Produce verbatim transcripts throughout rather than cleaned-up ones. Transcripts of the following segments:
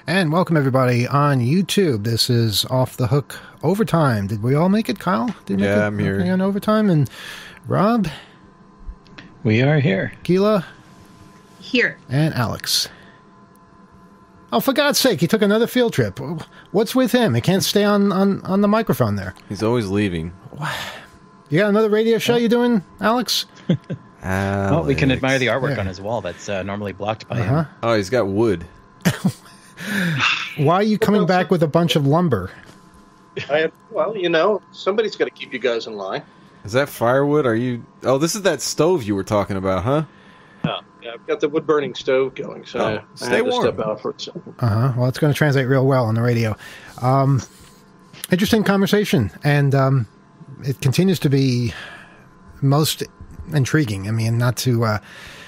And welcome everybody on YouTube. This is Off the Hook Overtime. Did we all make it, Kyle? Did we yeah, make it? I'm here. Okay, on Overtime. And Rob? We are here. Keela? Here. And Alex. Oh, for God's sake, he took another field trip. What's with him? He can't stay on, on, on the microphone there. He's always leaving. You got another radio show you're doing, Alex? Alex. Well, we can admire the artwork Yeah. on his wall that's uh, normally blocked by Uh-huh. him. Oh, he's got wood. Why are you coming back with a bunch of lumber? I have, well, you know, somebody's got to keep you guys in line. Is that firewood? Are you... Oh, this is that stove you were talking about, huh? Yeah, yeah, I've got the wood burning stove going, so Oh, I, I stay had to warm. step out for a second. Uh-huh. Well, it's going to translate real well on the radio. Um, interesting conversation, and um, it continues to be most intriguing. I mean, not to uh,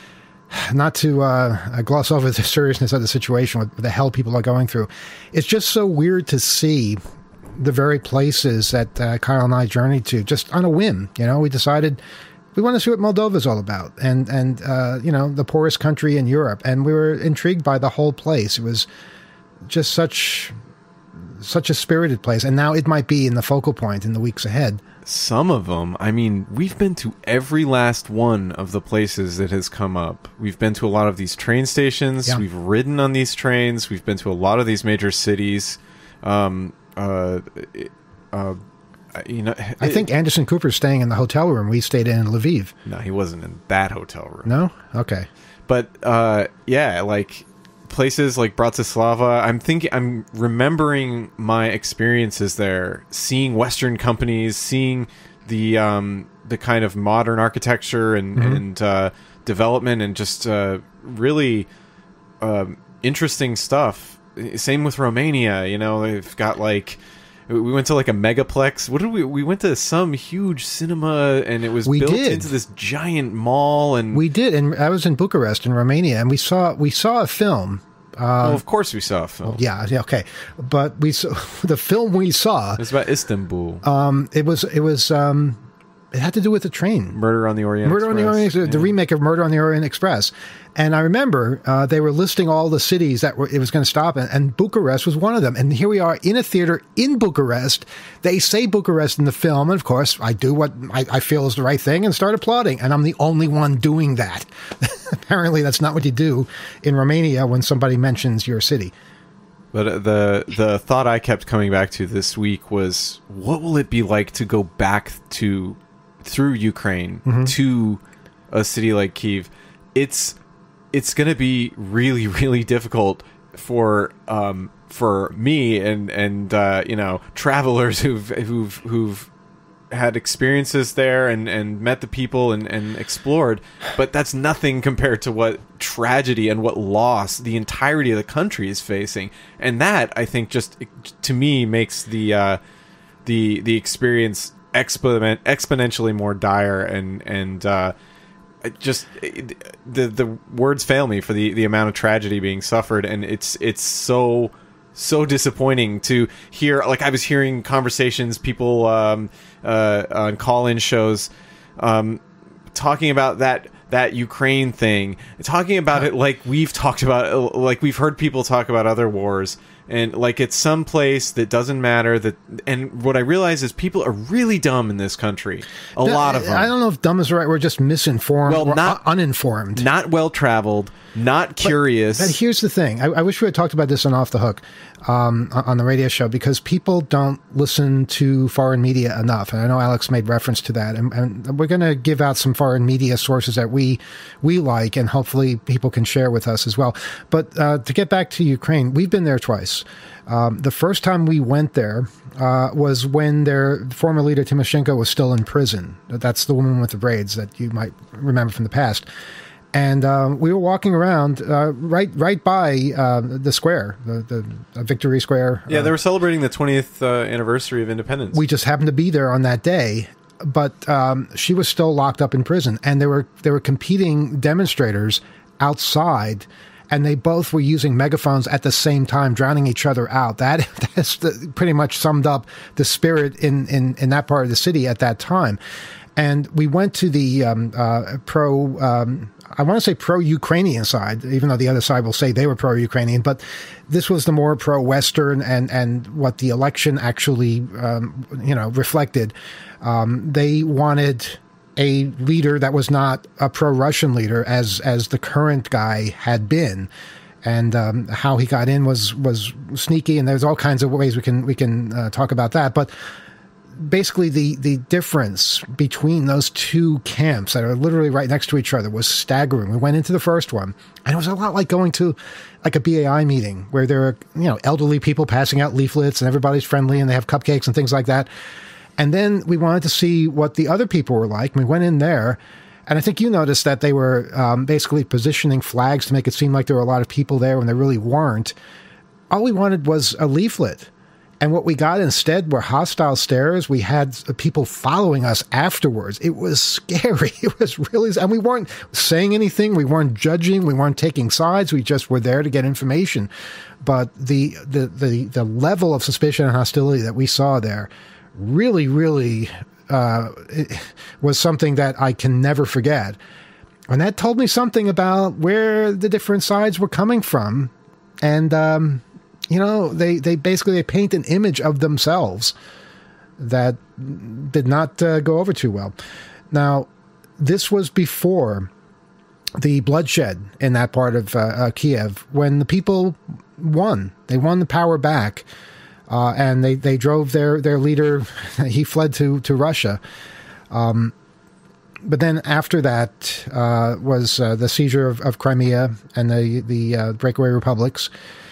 not to uh, gloss over the seriousness of the situation, what the hell people are going through. It's just so weird to see the very places that uh, Kyle and I journeyed to, just on a whim. You know, we decided we want to see what Moldova's all about, and and uh, you know, the poorest country in Europe, and we were intrigued by the whole place. It was just such such a spirited place, and now it might be in the focal point in the weeks ahead. Some of them. I mean, we've been to every last one of the places that has come up. We've been to a lot of these train stations. Yeah. We've ridden on these trains. We've been to a lot of these major cities. Um, uh, uh, you know, I think Anderson Cooper's staying in the hotel room we stayed in in Lviv. No, he wasn't in that hotel room. No? Okay. But uh, yeah, like places like Bratislava. I'm thinking, I'm remembering my experiences there, seeing Western companies, seeing the um, the kind of modern architecture and Mm-hmm. and uh, development, and just uh, really um, interesting stuff. Same with Romania. You know, they've got like. We went to like a megaplex. What did we? We went to some huge cinema, and it was We built did. into this giant mall. And We did, and I was in Bucharest in Romania, and we saw we saw a film. well, of course, we saw a film. Yeah, yeah, okay, but we saw, the film we saw. It's about Istanbul. Um, it was it was um, it had to do with the train. Murder on the Orient Murder on the Express. Orient, the Yeah. remake of Murder on the Orient Express, and I remember uh, they were listing all the cities that were, it was going to stop in, and Bucharest was one of them. And here we are in a theater in Bucharest. They say Bucharest in the film, and of course, I do what I, I feel is the right thing and start applauding. And I'm the only one doing that. Apparently, that's not what you do in Romania when somebody mentions your city. But uh, the the thought I kept coming back to this week was, what will it be like to go back to through Ukraine Mm-hmm. to a city like Kyiv? It's it's going to be really really difficult for um for me and and uh, you know, travelers who've who've who've had experiences there and, and met the people and, and explored, but that's nothing compared to what tragedy and what loss the entirety of the country is facing. And that, I think, just to me makes the uh, the the experience exponent exponentially more dire, and and uh, it just it, the the words fail me for the, the amount of tragedy being suffered, and it's it's so. So disappointing to hear. Like, I was hearing conversations, people um, uh, on call-in shows um, talking about that that Ukraine thing, talking about it like we've talked about, like we've heard people talk about other wars, and like it's some place that doesn't matter. That, and what I realize is people are really dumb in this country. A lot of them. I don't know if dumb is the right word, just misinformed Well, or not- un- uninformed. Not well traveled, not curious. But here's the thing. I, I wish we had talked about this on Off the Hook um, on the radio show, because people don't listen to foreign media enough. And I know Alex made reference to that. And, and we're going to give out some foreign media sources that we we like, and hopefully people can share with us as well. But uh, to get back to Ukraine, we've been there twice. Um, the first time we went there uh, was when their former leader Tymoshenko was still in prison. That's the woman with the braids that you might remember from the past. And um, we were walking around uh, right right by uh, the square, the, the uh, Victory Square. yeah, Uh, they were celebrating the twentieth uh, anniversary of independence. we just happened to be there on that day, but um, she was still locked up in prison, and there were there were competing demonstrators outside, and they both were using megaphones at the same time, drowning each other out. That that's the, pretty much summed up the spirit in, in, in that part of the city at that time. And we went to the um, uh, pro um, I want to say pro-Ukrainian side, even though the other side will say they were pro-Ukrainian, but this was the more pro-Western and, and what the election actually, um, you know, reflected. Um, they wanted a leader that was not a pro-Russian leader as, as the current guy had been. And um, how he got in was, was sneaky, and there's all kinds of ways we can, we can uh, talk about that. But basically, the, the difference between those two camps that are literally right next to each other was staggering. We went into the first one, and it was a lot like going to like a B A I meeting where there are, you know, elderly people passing out leaflets and everybody's friendly and they have cupcakes and things like that. And then we wanted to see what the other people were like. We went in there, and I think you noticed that they were um, basically positioning flags to make it seem like there were a lot of people there when there really weren't. All we wanted was a leaflet. And what we got instead were hostile stares. We had people following us afterwards. It was scary. It was really, and we weren't saying anything. We weren't judging. We weren't taking sides. We just were there to get information. But the, the, the, the level of suspicion and hostility that we saw there really, really, uh, was something that I can never forget. And that told me something about where the different sides were coming from. And, um, you know, they, they basically they paint an image of themselves that did not uh, go over too well. Now, this was before the bloodshed in that part of uh, uh, Kiev, when the people won. They won the power back, uh, and they, they drove their, their leader. He fled to, to Russia. Um, but then after that uh, was uh, the seizure of, of Crimea and the, the uh, breakaway republics.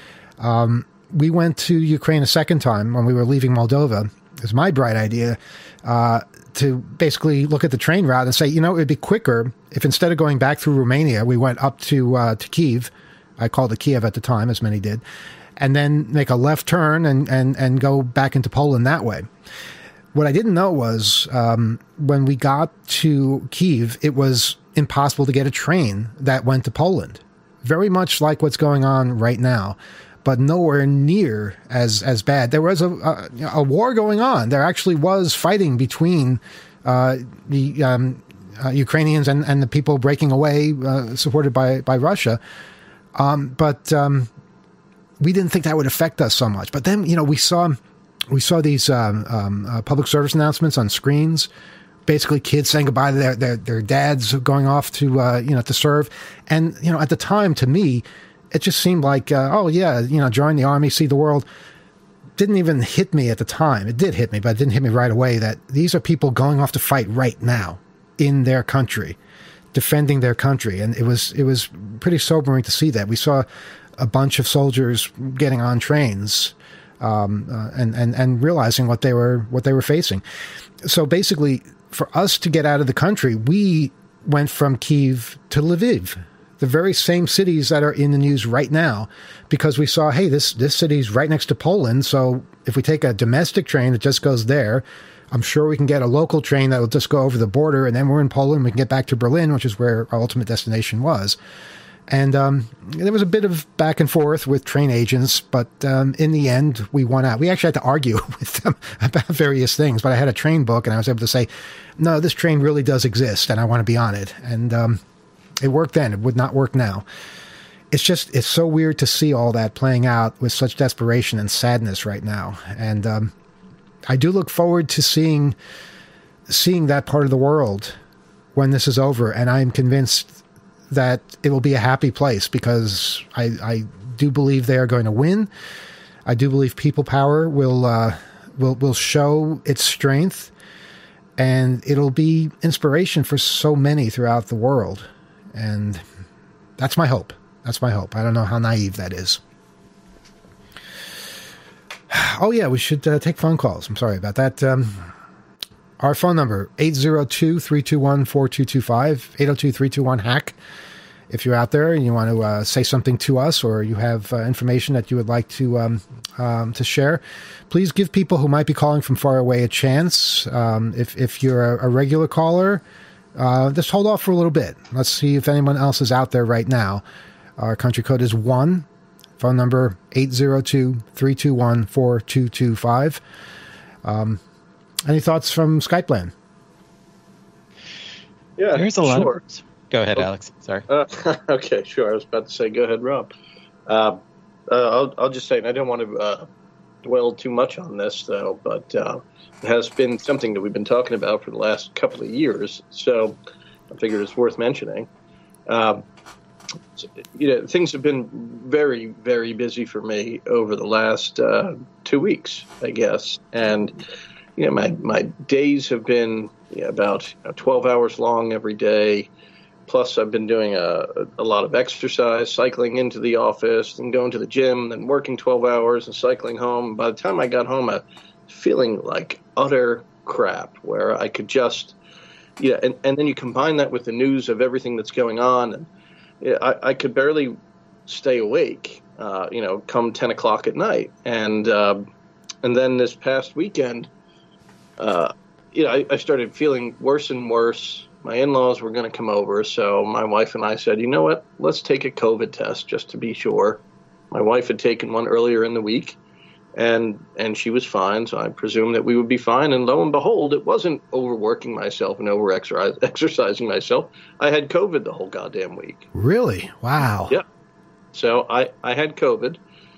Um, we went to Ukraine a second time when we were leaving Moldova. It was my bright idea uh, to basically look at the train route and say, you know, it would be quicker if instead of going back through Romania, we went up to uh, to Kyiv. I called it Kiev at the time, as many did, and then make a left turn and, and, and go back into Poland that way. What I didn't know was um, when we got to Kyiv, it was impossible to get a train that went to Poland. Very much like what's going on right now, but nowhere near as as bad. There was a a, a war going on. There actually was fighting between uh, the um, uh, Ukrainians and, and the people breaking away, uh, supported by by Russia. Um, but um, we didn't think that would affect us so much. But then, you know, we saw we saw these um, um, uh, public service announcements on screens. Basically, kids saying goodbye to their their, their dads going off to uh, you know to serve. And you know, at the time, to me, it just seemed like, uh, oh, yeah, you know, join the army, see the world. Didn't even hit me at the time. It did hit me, but it didn't hit me right away that these are people going off to fight right now in their country, defending their country. And it was it was pretty sobering to see that. We saw a bunch of soldiers getting on trains um, uh, and, and, and realizing what they were what they were facing. So basically, for us to get out of the country, we went from Kyiv to Lviv, the very same cities that are in the news right now, because we saw, hey, this, this city's right next to Poland. So if we take a domestic train that just goes there, I'm sure we can get a local train that will just go over the border, and then we're in Poland. We can get back to Berlin, which is where our ultimate destination was. And um, there was a bit of back and forth with train agents, but um, in the end, we won out. We actually had to argue with them about various things, but I had a train book, and I was able to say, no, this train really does exist, and I want to be on it. And um, it worked then. It would not work now. It's just, it's so weird to see all that playing out with such desperation and sadness right now. And um, I do look forward to seeing seeing that part of the world when this is over, and I'm convinced that it will be a happy place, because I, I do believe they are going to win. I do believe people power will uh, will will show its strength, and it'll be inspiration for so many throughout the world. And that's my hope. That's my hope. I don't know how naive that is. Oh, yeah, we should uh, take phone calls. I'm sorry about that. Um, our phone number, eight zero two, three two one, four two two five, eight zero two, three two one, HACK. If you're out there and you want to uh, say something to us, or you have uh, information that you would like to um, um, to share, please give people who might be calling from far away a chance. Um, if, if you're a, a regular caller, Uh, just hold off for a little bit. Let's see if anyone else is out there right now. Our country code is one. Phone number eight zero two, three two one, four two two five. Um, any thoughts from Skype land? Yeah, There's a lot sure. of... Go ahead, Alex. Sorry. Uh, okay, sure. I was about to say, go ahead, Rob. Uh, uh, I'll, I'll just say, and I don't want to uh, dwell too much on this, though, but uh, it has been something that we've been talking about for the last couple of years, so I figured it's worth mentioning. Um, you know, things have been very, very busy for me over the last uh, two weeks, I guess, and you know, my my days have been yeah, about you know, twelve hours long every day. Plus, I've been doing a, a lot of exercise, cycling into the office, and going to the gym, and working twelve hours and cycling home. By the time I got home, I was feeling like utter crap, where I could just, yeah, and, and then you combine that with the news of everything that's going on, and yeah, I, I could barely stay awake, uh, you know, come ten o'clock at night. And uh, and then this past weekend, uh, you know, I, I started feeling worse and worse. My in-laws were going to come over, so my wife and I said, you know what, let's take a COVID test just to be sure. My wife had taken one earlier in the week, and and she was fine, so I presumed that we would be fine. And lo and behold, it wasn't overworking myself and over-exercising myself. I had COVID the whole goddamn week. Really? Wow. Yeah. So I, I had COVID.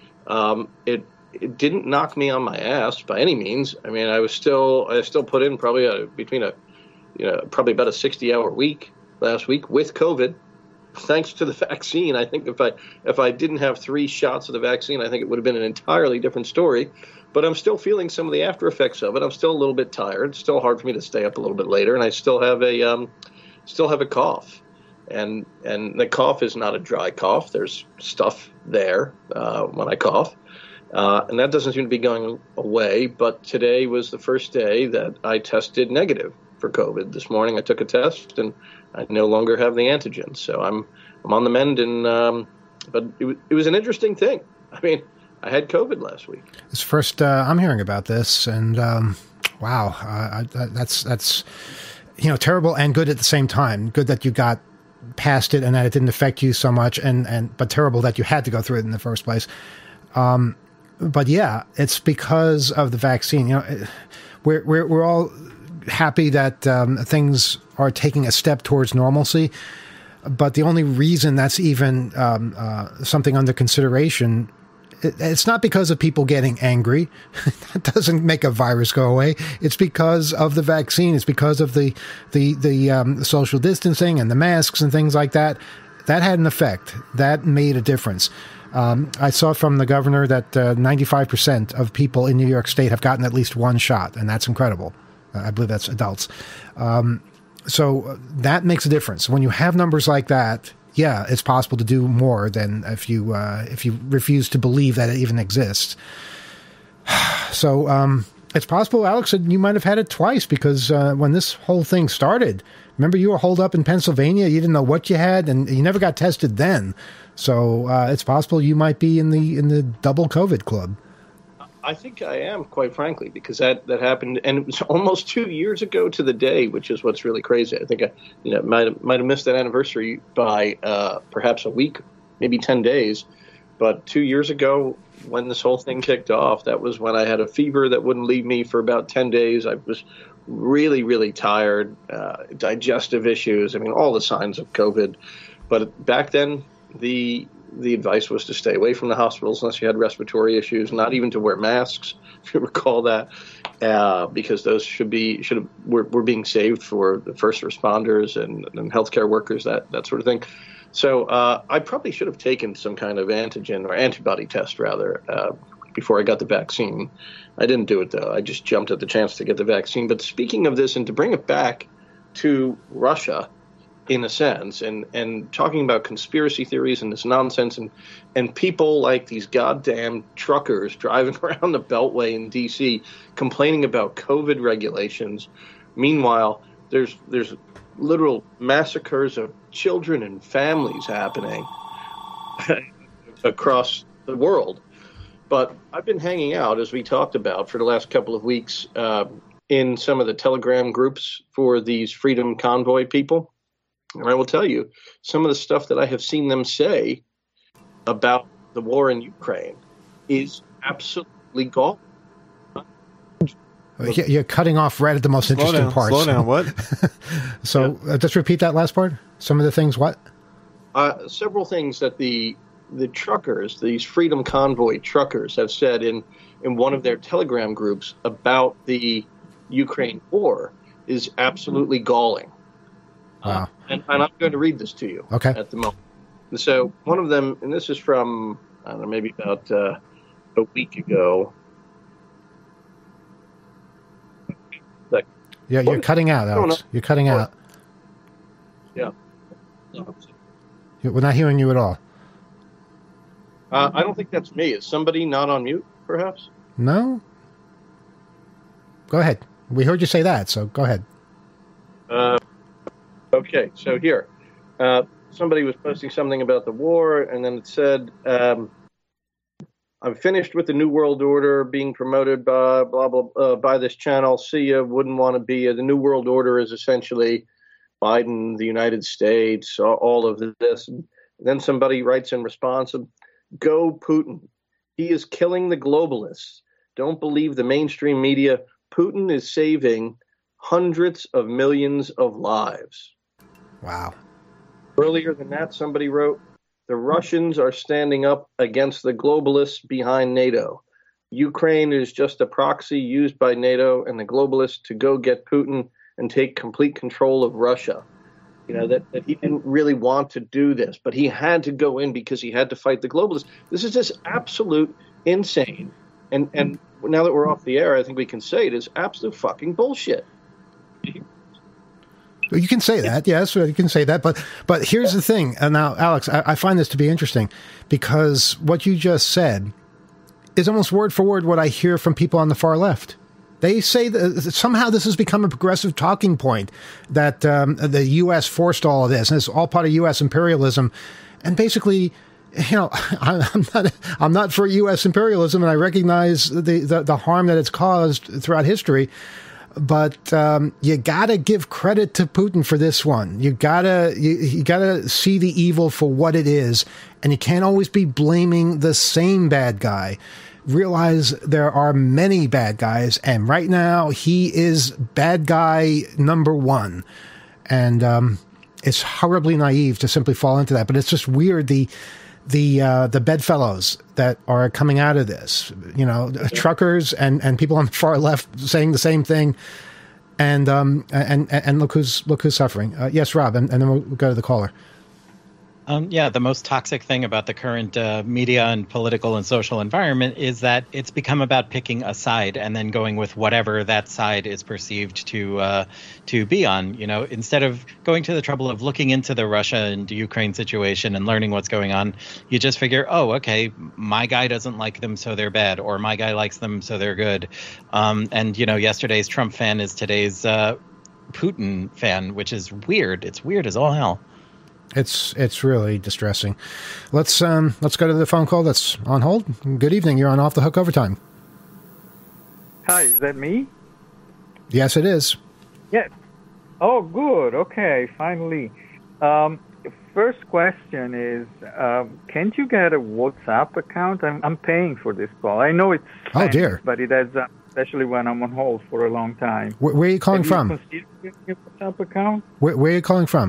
Um, it it didn't knock me on my ass by any means. I mean, I was still I still put in probably a, between a you know, probably about a sixty-hour week last week with COVID, thanks to the vaccine. I think if I if I didn't have three shots of the vaccine, I think it would have been an entirely different story. But I'm still feeling some of the after effects of it. I'm still a little bit tired. It's still hard for me to stay up a little bit later, and I still have a um, still have a cough. And and the cough is not a dry cough. There's stuff there uh, when I cough. Uh, and that doesn't seem to be going away. But today was the first day that I tested negative for COVID. This morning I took a test, and I no longer have the antigen. So I'm I'm on the mend. And um, but it, it was an interesting thing. I mean, I had COVID last week. It's first uh, I'm hearing about this, and um, wow, uh, I, that's that's you know terrible and good at the same time. Good that you got past it and that it didn't affect you so much, and and but terrible that you had to go through it in the first place. Um, but yeah, it's because of the vaccine. You know, we're we're we're all happy that um, things are taking a step towards normalcy, but the only reason that's even um, uh, something under consideration, it, it's not because of people getting angry. That doesn't make a virus go away. It's because of the vaccine. It's because of the the the um, social distancing and the masks and things like that. That had an effect. That made a difference. Um, I saw from the governor that uh, ninety-five percent of people in New York State have gotten at least one shot, and that's incredible. I believe that's adults. Um, so that makes a difference. When you have numbers like that, yeah, it's possible to do more than if you uh, if you refuse to believe that it even exists. So um, it's possible, Alex, that you might have had it twice because uh, when this whole thing started, remember you were holed up in Pennsylvania, you didn't know what you had, and you never got tested then. So uh, it's possible you might be in the in the double COVID club. I think I am, quite frankly, because that, that happened, and it was almost two years ago to the day, which is what's really crazy. I think I, you know, might have, might have missed that anniversary by uh, perhaps a week, maybe ten days. But two years ago, when this whole thing kicked off, that was when I had a fever that wouldn't leave me for about ten days. I was really, really tired, uh, digestive issues. I mean, all the signs of COVID. But back then, the the advice was to stay away from the hospitals unless you had respiratory issues, not even to wear masks, if you recall that, uh, because those should be should have, were, were being saved for the first responders and, and healthcare workers, that that sort of thing. So uh, I probably should have taken some kind of antigen or antibody test rather uh, before I got the vaccine. I didn't do it though. I just jumped at the chance to get the vaccine. But speaking of this, and to bring it back to Russia, in a sense, and, and talking about conspiracy theories and this nonsense, and, and people like these goddamn truckers driving around the Beltway in D C complaining about COVID regulations. Meanwhile, there's there's literal massacres of children and families happening across the world. But I've been hanging out, as we talked about, for the last couple of weeks uh, in some of the Telegram groups for these Freedom Convoy people. And I will tell you, some of the stuff that I have seen them say about the war in Ukraine is absolutely gall. You- You're cutting off right at the most Slow interesting down. parts. Slow down. What? So uh, just repeat that last part. Some of the things. What? Uh, several things that the the truckers, these Freedom Convoy truckers, have said in, in one of their Telegram groups about the Ukraine war is absolutely galling. Wow. Uh, and, and I'm going to read this to you Okay. at the moment. So one of them, and this is from, I don't know, maybe about uh, a week ago. Like, Yeah, you're What? cutting out, I don't Alex. know. You're cutting out. yeah. We're not hearing you at all. Uh, I don't think that's me. Is somebody not on mute, perhaps? No? Go ahead. We heard you say that, so go ahead. Uh, okay, so here. Uh, somebody was posting something about the war, and then it said, um, I'm finished with the New World Order being promoted by blah, blah, uh, by this channel. See ya, wouldn't want to be ya. The New World Order is essentially Biden, the United States, all, all of this. And then somebody writes in response, go Putin. He is killing the globalists. Don't believe the mainstream media. Putin is saving hundreds of millions of lives. Wow. Earlier than that, somebody wrote, the Russians are standing up against the globalists behind NATO. Ukraine is just a proxy used by NATO and the globalists to go get Putin and take complete control of Russia. You know, that, that he didn't really want to do this, but he had to go in because he had to fight the globalists. This is just absolute insane. And and now that we're off the air, I think we can say it is absolute fucking bullshit. You can say that, yes, you can say that. But but here's the thing. And now, Alex, I, I find this to be interesting because what you just said is almost word for word what I hear from people on the far left. They say that somehow this has become a progressive talking point, that um, the U S forced all of this, and it's all part of U S imperialism. And basically, you know, I'm not I'm not for U S imperialism, and I recognize the, the, the harm that it's caused throughout history. But um, you gotta give credit to Putin for this one. You gotta you, you gotta see the evil for what it is, and you can't always be blaming the same bad guy. Realize there are many bad guys, and right now he is bad guy number one. And um, it's horribly naive to simply fall into that. But it's just weird the the uh, the bedfellows that are coming out of this. You know, truckers and, and people on the far left saying the same thing. And um and and look who's look who's suffering. Uh, yes, Rob, and, and then we'll go to the caller. Um, yeah, the most toxic thing about the current uh, media and political and social environment is that it's become about picking a side and then going with whatever that side is perceived to uh, to be on. You know, instead of going to the trouble of looking into the Russia and Ukraine situation and learning what's going on, you just figure, oh, okay, my guy doesn't like them, so they're bad, or my guy likes them, so they're good. Um, and you know, yesterday's Trump fan is today's uh, Putin fan, which is weird. It's weird as all hell. It's it's really distressing. Let's um let's go to the phone call that's on hold. Good evening. You're on Off the Hook Overtime. Hi, is that me? Yes, it is. Yes. Oh, good. Okay, finally. Um, first question is, um, can't you get a WhatsApp account? I'm I'm paying for this call. I know it's Oh, Spanish, dear. but it adds up, especially when I'm on hold for a long time. Where, where are you calling Have from? You considered getting a WhatsApp account? Where, where are you calling from?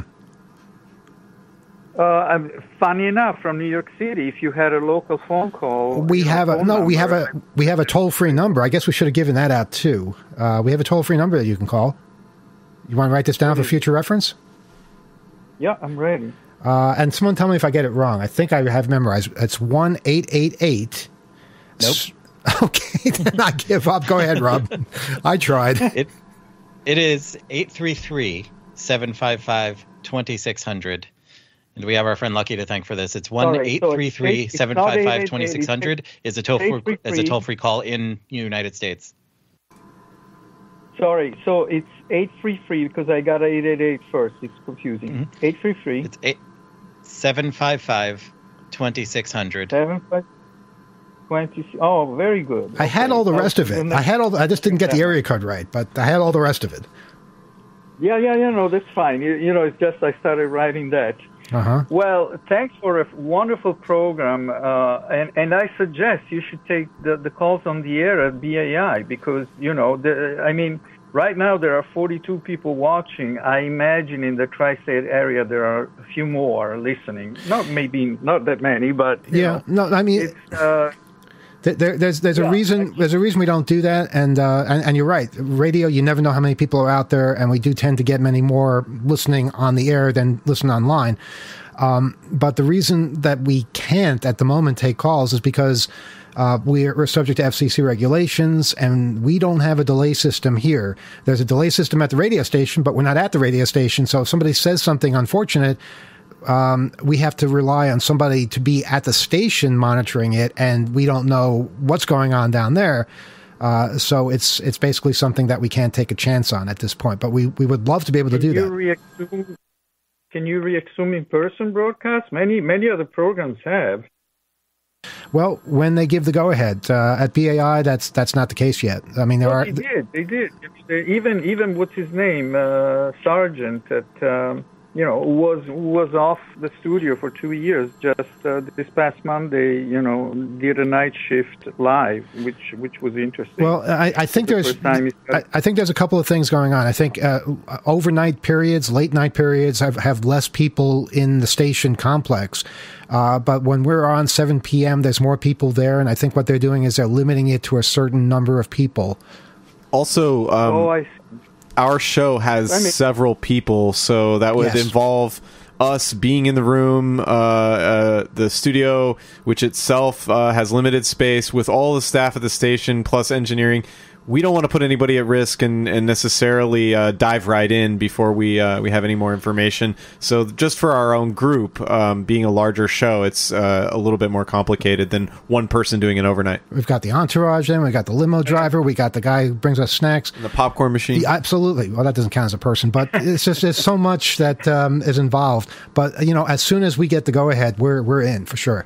Uh, I'm, funny enough, from New York City. If you had a local phone call, We you know, have a phone no. We have number, a we have a toll free number. I guess we should have given that out too. Uh, we have a toll free number that you can call. You want to write this down for future reference? Yeah, I'm ready. Uh, and someone tell me if I get it wrong. I think I have memorized. It's one eight eight eight. Nope. Okay, then I give up. Go ahead, Rob. I tried. It it is eight three three, seven five five, two six zero zero. And we have our friend Lucky to thank for this. It's one eight three three, seven five five, two six zero zero is a toll free is a toll free call in the United States. Sorry, so it's eight three three because I got eight eight eight first. It's confusing. Mm-hmm. eight three three. It's eight seven five five, two six zero zero. Seven five twenty. Oh, very good. I had Okay. all the rest of it. Then I had all. The, I just didn't get the area code right, but I had all the rest of it. Yeah, yeah, yeah. No, that's fine. You, you know, it's just I started writing that. Uh-huh. Well, thanks for a wonderful program, uh, and and I suggest you should take the, the calls on the air at B A I because you know the I mean right now there are forty-two people watching. I imagine in the tri-state area there are a few more listening. Not maybe not that many, but you yeah, know, no, I mean. It's, uh, There, there's there's yeah, a reason there's a reason we don't do that, and, uh, and and you're right. Radio, you never know how many people are out there, and we do tend to get many more listening on the air than listen online. Um, but the reason that we can't at the moment take calls is because uh, we're, we're subject to F C C regulations, and we don't have a delay system here. There's a delay system at the radio station, but we're not at the radio station. So if somebody says something unfortunate, Um, we have to rely on somebody to be at the station monitoring it, and we don't know what's going on down there. Uh, so it's it's basically something that we can't take a chance on at this point. But we, we would love to be able to can do you that. Re-assume, can you re-assume in-person broadcasts? Many many other programs have. Well, when they give the go-ahead uh, at B A I, that's that's not the case yet. I mean, there well, are they did they did they, even even what's his name uh, Sargent at. Um, You know, was was off the studio for two years. Just uh, this past Monday, you know, did a night shift live, which which was interesting. Well, I, I think the there's I, I think there's a couple of things going on. I think uh, overnight periods, late night periods have, have less people in the station complex. Uh, but when we're on seven p.m., there's more people there, and I think what they're doing is they're limiting it to a certain number of people. Also, um, oh, I. our show has I mean, several people, so that would yes. involve us being in the room, uh, uh, the studio, which itself uh, has limited space, with all the staff at the station, plus engineering. We don't want to put anybody at risk and, and necessarily uh, dive right in before we uh, we have any more information. So just for our own group, um, being a larger show, it's uh, a little bit more complicated than one person doing it overnight. We've got the entourage then, we got the limo driver, we got the guy who brings us snacks. And the popcorn machine. Yeah, absolutely. Well, that doesn't count as a person, but it's just there's so much that um, is involved. But, you know, as soon as we get the go-ahead, we're we're in for sure.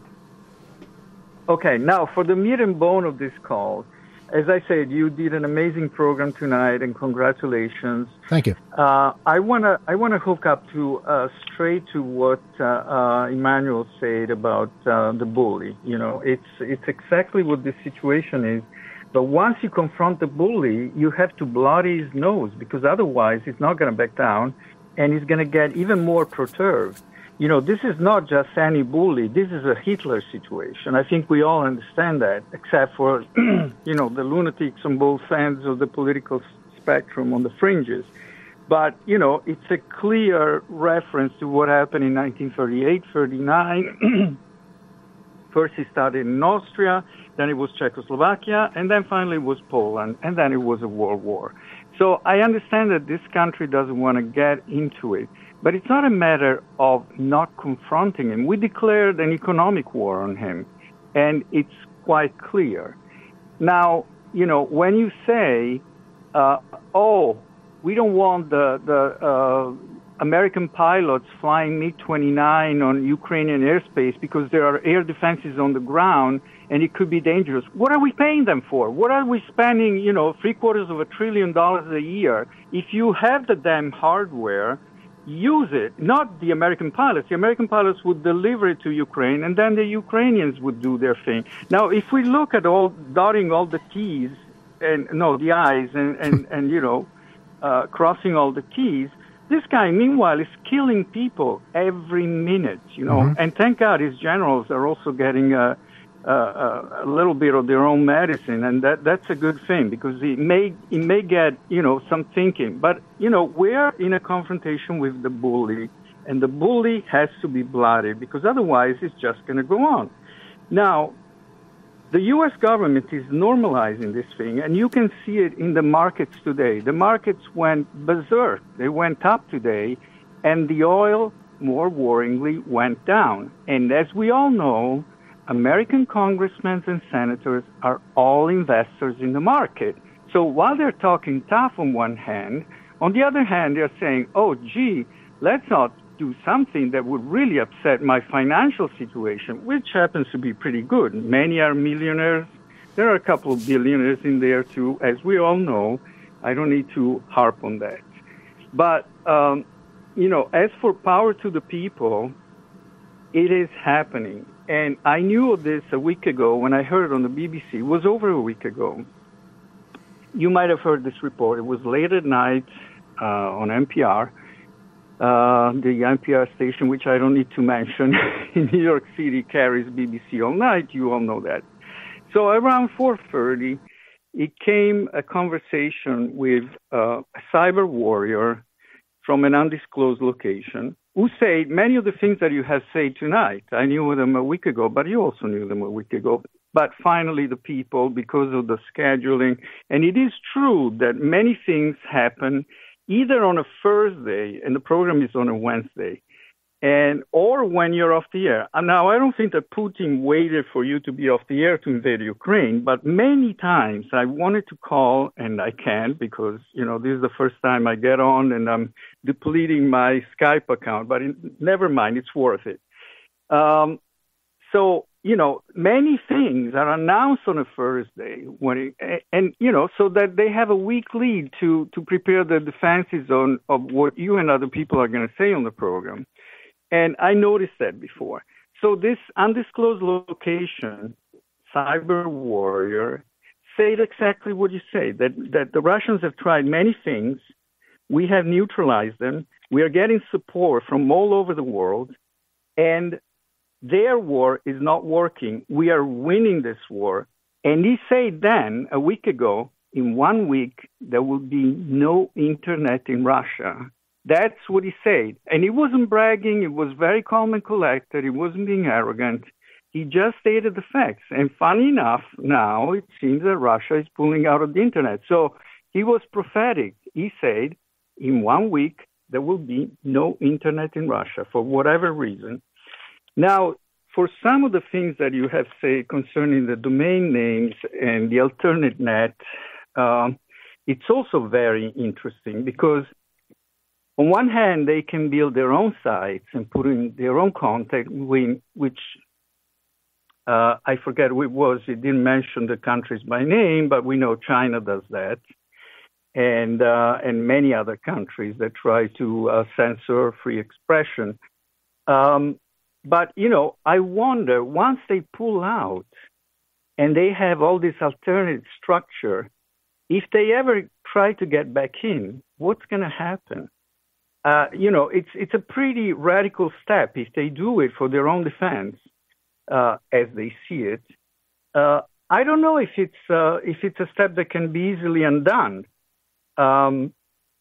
Okay, now for the meat and bone of this call, as I said, you did an amazing program tonight, and congratulations. Thank you. Uh, I wanna I wanna hook up to uh, straight to what uh, uh, Emmanuel said about uh, the bully. You know, it's it's exactly what the situation is. But once you confront the bully, you have to bloody his nose, because otherwise he's not going to back down, and he's going to get even more perturbed. You know, this is not just any bully. This is a Hitler situation. I think we all understand that, except for, you know, the lunatics on both ends of the political spectrum on the fringes. But, you know, it's a clear reference to what happened in nineteen thirty-eight, thirty-nine. First he started in Austria, then it was Czechoslovakia, and then finally it was Poland, and then it was a world war. So I understand that this country doesn't want to get into it. But it's not a matter of not confronting him. We declared an economic war on him, and it's quite clear. Now, you know, when you say, uh, oh, we don't want the, the uh, American pilots flying MiG twenty-nine on Ukrainian airspace because there are air defenses on the ground and it could be dangerous. What are we paying them for? What are we spending, you know, three quarters of a trillion dollars a year? If you have the damn hardware, use it, not the American pilots. The American pilots would deliver it to Ukraine, and then the Ukrainians would do their thing. Now, if we look at all, dotting all the T's, and no, the I's, and, and, and you know, uh, crossing all the T's, this guy, meanwhile, is killing people every minute, you know, mm-hmm. and thank God his generals are also getting a, a, a little bit of their own medicine, and that that's a good thing, because it may it may get, you know, some thinking. But, you know, we're in a confrontation with the bully, and the bully has to be blooded, because otherwise it's just going to go on. Now, the U S government is normalizing this thing, and you can see it in the markets today. The markets went berserk. They went up today, and the oil, more worryingly, went down. And as we all know, American congressmen and senators are all investors in the market. So while they're talking tough on one hand, on the other hand, they're saying, oh, gee, let's not do something that would really upset my financial situation, which happens to be pretty good. Many are millionaires. There are a couple of billionaires in there, too, as we all know. I don't need to harp on that. But um, you know, as for power to the people, it is happening. And I knew of this a week ago when I heard it on the B B C. It was over a week ago. You might have heard this report. It was late at night uh, on N P R, uh, the N P R station, which I don't need to mention, in New York City carries B B C all night. You all know that. So around four thirty, it came a conversation with uh, a cyber warrior from an undisclosed location who said many of the things that you have said tonight. I knew them a week ago, but you also knew them a week ago. But finally, the people, because of the scheduling, and it is true that many things happen either on a Thursday, and the program is on a Wednesday, and or when you're off the air. Now, I don't think that Putin waited for you to be off the air to invade Ukraine, but many times I wanted to call, and I can't because, you know, this is the first time I get on, and I'm depleting my Skype account, but it, never mind, it's worth it. Um, so, you know, many things are announced on a Thursday, when it, and, you know, so that they have a week lead to, to prepare the defenses on of what you and other people are going to say on the program. And I noticed that before. So this undisclosed location, cyber warrior, said exactly what you say, that, that the Russians have tried many things. We have neutralized them. We are getting support from all over the world. And their war is not working. We are winning this war. And he said then, a week ago, in one week, there will be no internet in Russia. That's what he said. And he wasn't bragging. He was very calm and collected. He wasn't being arrogant. He just stated the facts. And funny enough, now it seems that Russia is pulling out of the internet. So he was prophetic. He said, in one week, there will be no internet in Russia for whatever reason. Now, for some of the things that you have said concerning the domain names and the alternate net, um, it's also very interesting because on one hand, they can build their own sites and put in their own content, which uh, I forget what it was. It didn't mention the countries by name, but we know China does that, and uh, and many other countries that try to uh, censor free expression. Um, but, you know, I wonder, once they pull out and they have all this alternate structure, if they ever try to get back in, what's going to happen? Uh, you know, it's it's a pretty radical step if they do it for their own defense, uh, as they see it. Uh, I don't know if it's uh, if it's a step that can be easily undone. Um,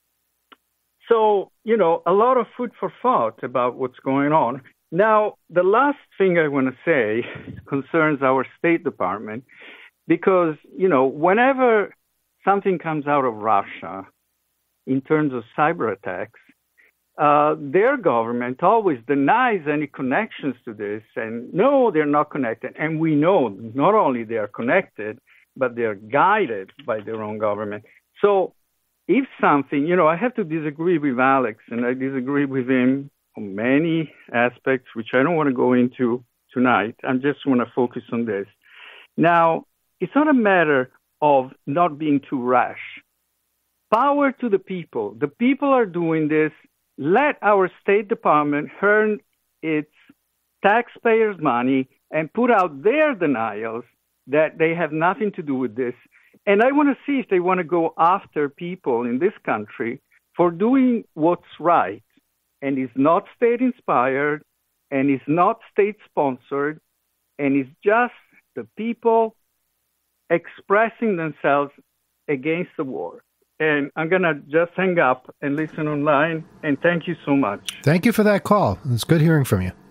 so, you know, a lot of food for thought about what's going on. Now, the last thing I want to say concerns our State Department, because, you know, whenever something comes out of Russia in terms of cyber attacks, Uh, their government always denies any connections to this, and no, they're not connected. And we know not only they are connected, but they're guided by their own government. So if something, you know, I have to disagree with Alex, and I disagree with him on many aspects, which I don't want to go into tonight. I just want to focus on this. Now, it's not a matter of not being too rash. Power to the people. The people are doing this. Let our State Department earn its taxpayers' money and put out their denials that they have nothing to do with this. And I want to see if they want to go after people in this country for doing what's right and is not state-inspired and is not state-sponsored and is just the people expressing themselves against the war. And I'm going to just hang up and listen online. And thank you so much. Thank you for that call. It's good hearing from you.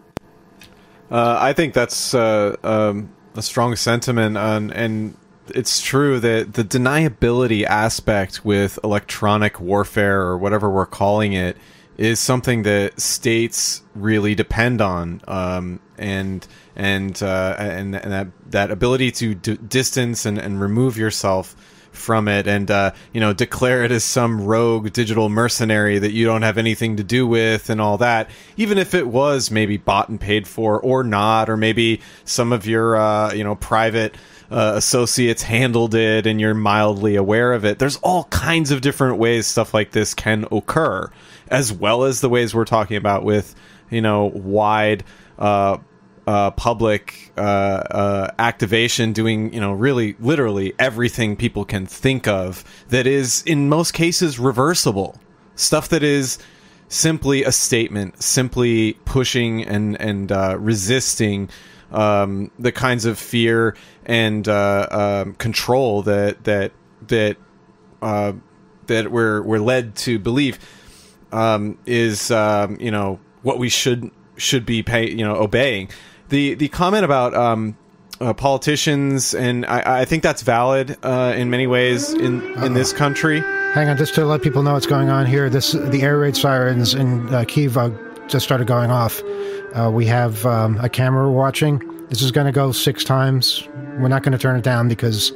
Uh, I think that's uh, um, a strong sentiment. On, and it's true that the deniability aspect with electronic warfare, or whatever we're calling it, is something that states really depend on. Um, and and, uh, and and that, that ability to d- distance and, and remove yourself from it, and uh, you know, declare it as some rogue digital mercenary that you don't have anything to do with and all that, even if it was maybe bought and paid for or not, or maybe some of your uh, you know private uh, associates handled it and you're mildly aware of it. There's all kinds of different ways stuff like this can occur, as well as the ways we're talking about with you know wide uh, uh, public uh, uh, activation, doing you know really literally everything people can think of that is in most cases reversible, stuff that is simply a statement, simply pushing and and uh, resisting um, the kinds of fear and uh, um, control that that that uh, that we're we're led to believe um, is um, you know what we should should be pay you know obeying. The the comment about um, uh, politicians, and I, I think that's valid uh, in many ways in, in this country. Hang on, just to let people know what's going on here. This the air raid sirens in uh, Kyiv uh, just started going off. Uh, we have um, a camera watching. This is going to go six times. We're not going to turn it down because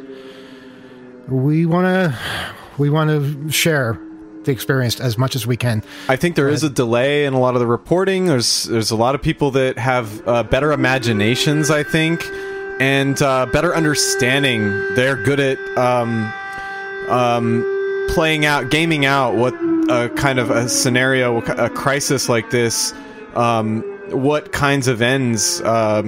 we want to we want to share the experience as much as we can. I think there is a delay in a lot of the reporting. There's there's a lot of people that have uh, better imaginations, I think, and uh, better understanding. They're good at um, um, playing out, gaming out what a kind of a scenario, a crisis like this, um, what kinds of ends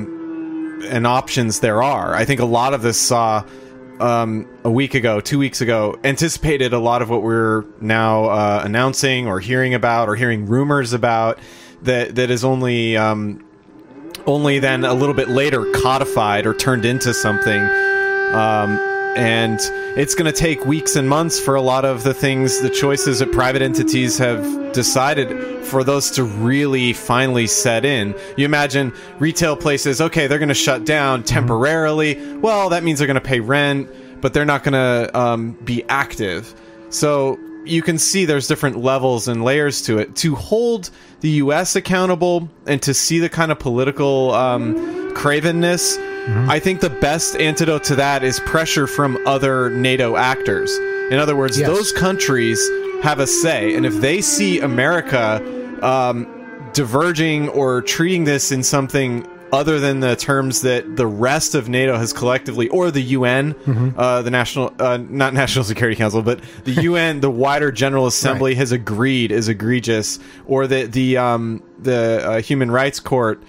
um, and options there are. I think a lot of this saw Um, a week ago, two weeks ago, anticipated a lot of what we're now uh, announcing or hearing about or hearing rumors about that that is only um, only then a little bit later codified or turned into something. Um, and it's going to take weeks and months for a lot of the things, the choices that private entities have decided, for those to really finally set in. You imagine retail places, okay, they're going to shut down temporarily. Well, that means they're going to pay rent, but they're not going to um, be active. So you can see there's different levels and layers to it. To hold the U S accountable and to see the kind of political um, cravenness, mm-hmm. I think the best antidote to that is pressure from other NATO actors. In other words, yes. Those countries have a say, and if they see America um, diverging or treating this in something other than the terms that the rest of NATO has collectively, or the U N, mm-hmm. uh, the national, uh, not National Security Council, but the U N, the wider General Assembly right. has agreed is egregious, or that the um, the uh, Human Rights Court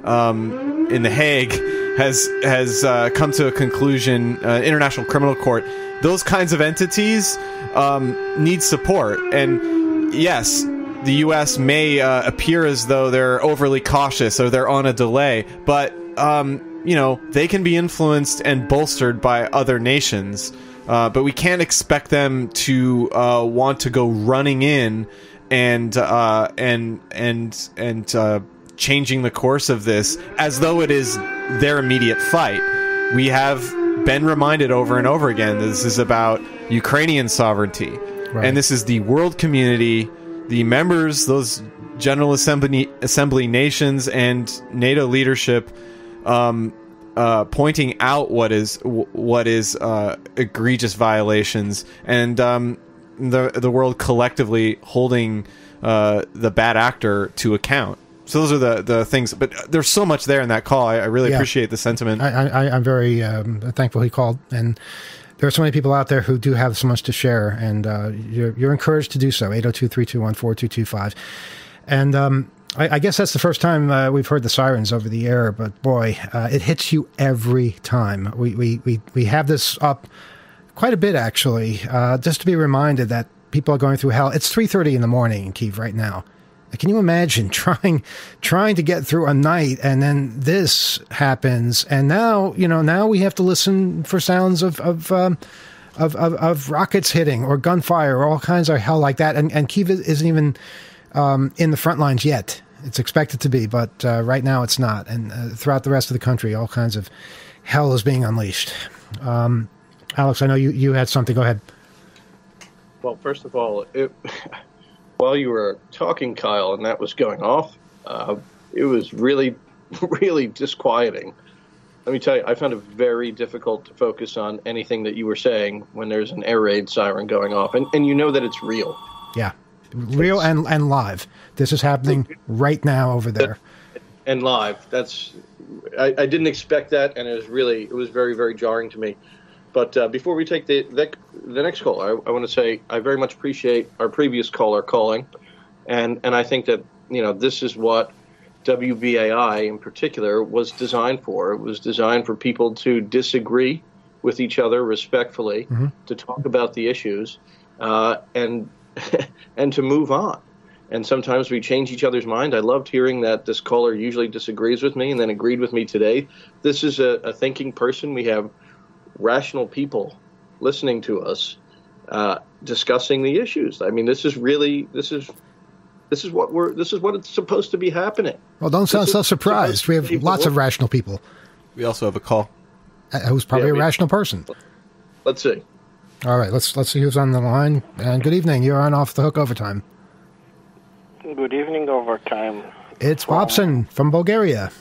um, in The Hague has has uh, come to a conclusion, uh, International Criminal Court. Those kinds of entities um, need support, and yes, the U S may uh, appear as though they're overly cautious or they're on a delay, but um, you know, they can be influenced and bolstered by other nations. Uh, but we can't expect them to uh, want to go running in and uh, and and and uh, changing the course of this as though it is their immediate fight. We have been reminded over and over again that this is about Ukrainian sovereignty, right. And this is the world community, the members, those General Assembly, Assembly nations and NATO leadership, um, uh, pointing out what is what is uh, egregious violations, and um, the the world collectively holding uh, the bad actor to account. So those are the, the things. But there's so much there in that call. I, I really yeah. appreciate the sentiment. I, I, I'm very um, thankful he called, and there are so many people out there who do have so much to share, and uh, you're, you're encouraged to do so. eight oh two, three two one, four two two five. And um, I, I guess that's the first time uh, we've heard the sirens over the air, but boy, uh, it hits you every time. We, we, we, we have this up quite a bit, actually, uh, just to be reminded that people are going through hell. It's three thirty in the morning in Kyiv right now. Can you imagine trying trying to get through a night, and then this happens, and now you know now we have to listen for sounds of of um, of, of, of rockets hitting or gunfire or all kinds of hell like that, and and Kyiv isn't even um, in the front lines yet. It's expected to be, but uh, right now it's not, and uh, throughout the rest of the country, all kinds of hell is being unleashed. Um, Alex, I know you you had something. Go ahead. Well, first of all, it. While you were talking, Kyle, and that was going off, uh, it was really, really disquieting let me tell you, I found it very difficult to focus on anything that you were saying when there's an air raid siren going off, and and you know that it's real. Yeah, real and and live. This is happening right now over there. And live. That's I, I didn't expect that, and it was really it was very very jarring to me. But uh, before we take the the, the next call, I, I want to say I very much appreciate our previous caller calling, and and I think that you know this is what W B A I in particular was designed for. It was designed for people to disagree with each other respectfully, mm-hmm. to talk about the issues, uh, and and to move on. And sometimes we change each other's mind. I loved hearing that this caller usually disagrees with me and then agreed with me today. This is a, a thinking person. We have rational people listening to us, uh, discussing the issues. I mean, this is really this is this is what we're this is what it's supposed to be happening. Well, don't sound so surprised. We have lots of rational people. We also have a call. Uh, who's probably yeah, a we, rational person. Let's see. All right, let's let's see who's on the line. And good evening. You're on Off the Hook Overtime. Good evening, Overtime. It's from, Bobson from Bulgaria.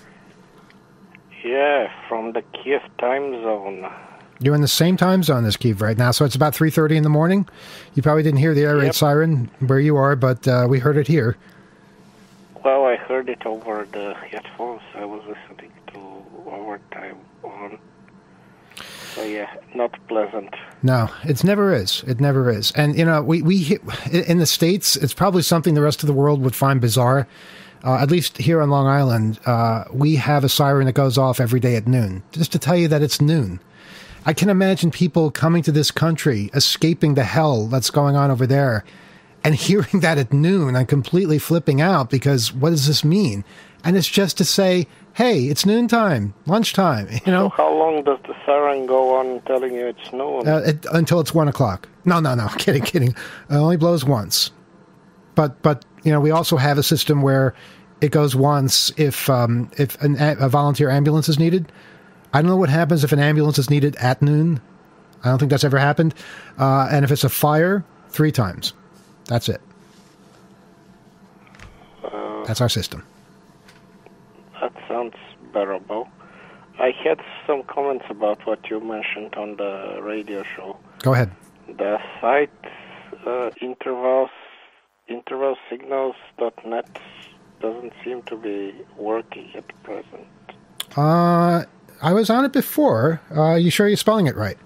Yeah, from the Kiev time zone. You're in the same time zone as Kiev right now, so it's about three thirty in the morning. You probably didn't hear the air raid yep. siren where you are, but uh, we heard it here. Well, I heard it over the headphones. I was listening to Overtime on. So, yeah, not pleasant. No, it never is. It never is. And, you know, we, we in the States, it's probably something the rest of the world would find bizarre. Uh, at least here on Long Island, uh, we have a siren that goes off every day at noon, just to tell you that it's noon. I can imagine people coming to this country, escaping the hell that's going on over there, and hearing that at noon and completely flipping out because what does this mean? And it's just to say, hey, it's noontime, lunchtime, you know. So how long does the siren go on telling you it's noon? Uh, it, until it's one o'clock. No, no, no, kidding, kidding. It only blows once. But, but you know, we also have a system where it goes once if um, if an, a volunteer ambulance is needed. I don't know what happens if an ambulance is needed at noon. I don't think that's ever happened. Uh, and if it's a fire, three times. That's it. Uh, that's our system. That sounds bearable. I had some comments about what you mentioned on the radio show. Go ahead. The site uh, intervals, interval signals dot net doesn't seem to be working at present. Uh, I was on it before. Uh, you sure you're spelling it right?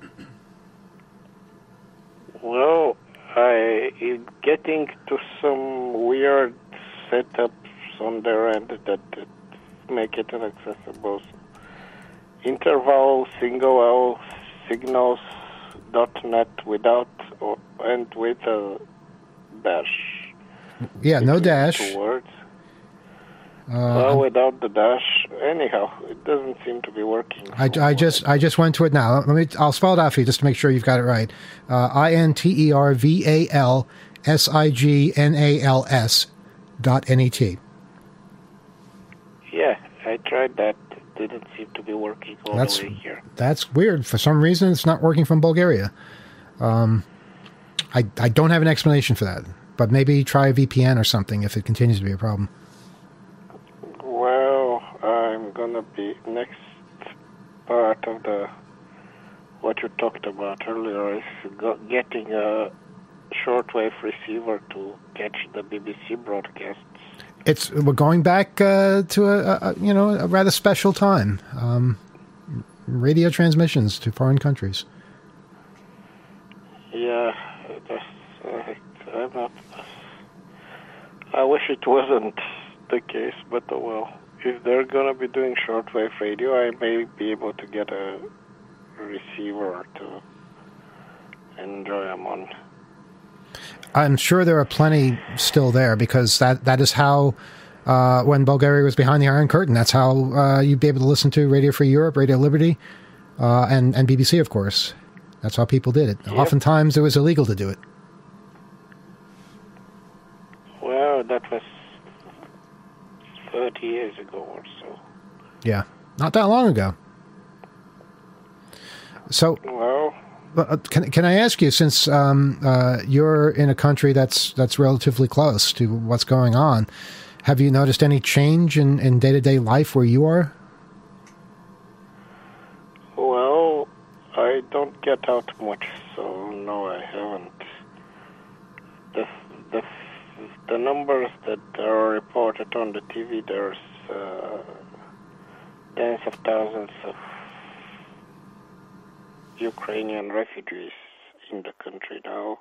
Well, I am getting to some weird setups on their end that, that make it inaccessible. Interval single L signals dot net without or, and with a dash. Yeah, no dash. Two words. Uh, well, without the dash, anyhow, it doesn't seem to be working. I, I just I just went to it now. Let me. I'll spell it out for you just to make sure you've got it right. Uh, I N T E R V A L S I G N A L S dot N E T. Yeah, I tried that. It didn't seem to be working all that's, the way here. That's weird. For some reason, it's not working from Bulgaria. Um, I I don't have an explanation for that, but maybe try a V P N or something if it continues to be a problem. Well, I'm gonna be next part of the what you talked about earlier is getting a shortwave receiver to catch the B B C broadcasts. It's we're going back uh, to a, a you know a rather special time. Um, radio transmissions to foreign countries. Yeah, that's, uh, I'm not. I wish it wasn't the case, but oh well. If they're gonna be doing shortwave radio, I may be able to get a receiver to enjoy them on. I'm sure there are plenty still there because that, that is how, uh, when Bulgaria was behind the Iron Curtain, that's how uh, you'd be able to listen to Radio Free Europe, Radio Liberty, uh, and, and B B C, of course. That's how people did it. Yep. Oftentimes it was illegal to do it. Well, that was thirty years ago or so. Yeah, not that long ago. So, well, uh, can can I ask you, since um, uh, you're in a country that's that's relatively close to what's going on, have you noticed any change in, in day-to-day life where you are? I don't get out much, so no, I haven't. The the the numbers that are reported on the T V, there's uh, tens of thousands of Ukrainian refugees in the country now,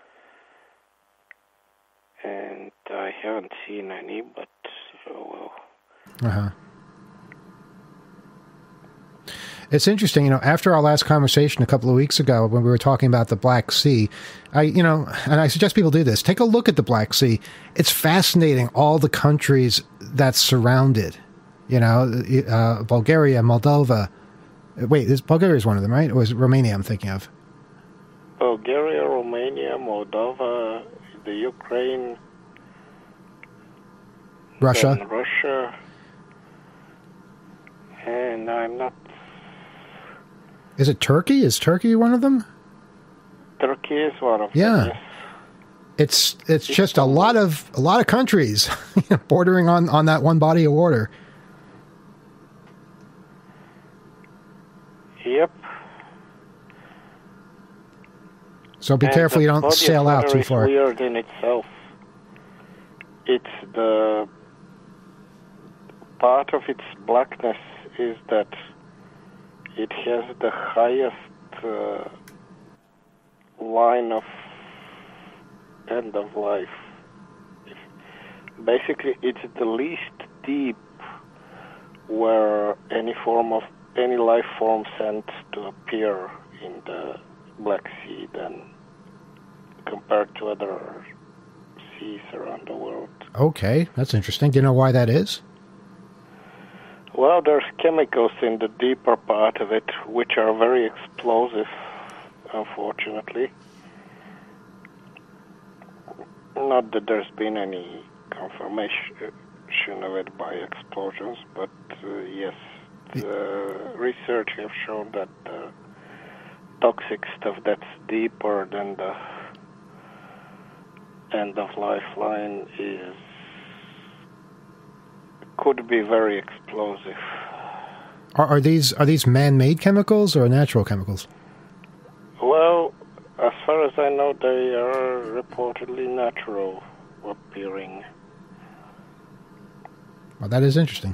and I haven't seen any, but oh well. Uh-huh. It's interesting, you know, after our last conversation a couple of weeks ago when we were talking about the Black Sea, I, you know, and I suggest people do this, take a look at the Black Sea. It's fascinating, all the countries that surround it, you know, uh, Bulgaria, Moldova. Wait, this Bulgaria is one of them, right? Or is it Romania I'm thinking of? Bulgaria, Romania, Moldova, the Ukraine, Russia. then Russia, and I'm not. Is it Turkey? Is Turkey one of them? Turkey is one of Yeah. them. Yes. It's it's just a lot of a lot of countries bordering on, on that one body of water. Yep. So be And careful the you don't body of sail out water too is far. Weird in itself. It's the part of its blackness is that it has the highest uh, line of end of life. Basically, it's the least deep where any form of any life form sent to appear in the Black Sea than compared to other seas around the world. Okay, that's interesting. Do you know why that is? Well, there's chemicals in the deeper part of it which are very explosive, unfortunately. Not that there's been any confirmation of it by explosions, but uh, yes, the research have shown that the toxic stuff that's deeper than the end of life line is could be very explosive. Are, are these are these man-made chemicals or natural chemicals? Well, as far as I know, they are reportedly natural appearing. Well, that is interesting.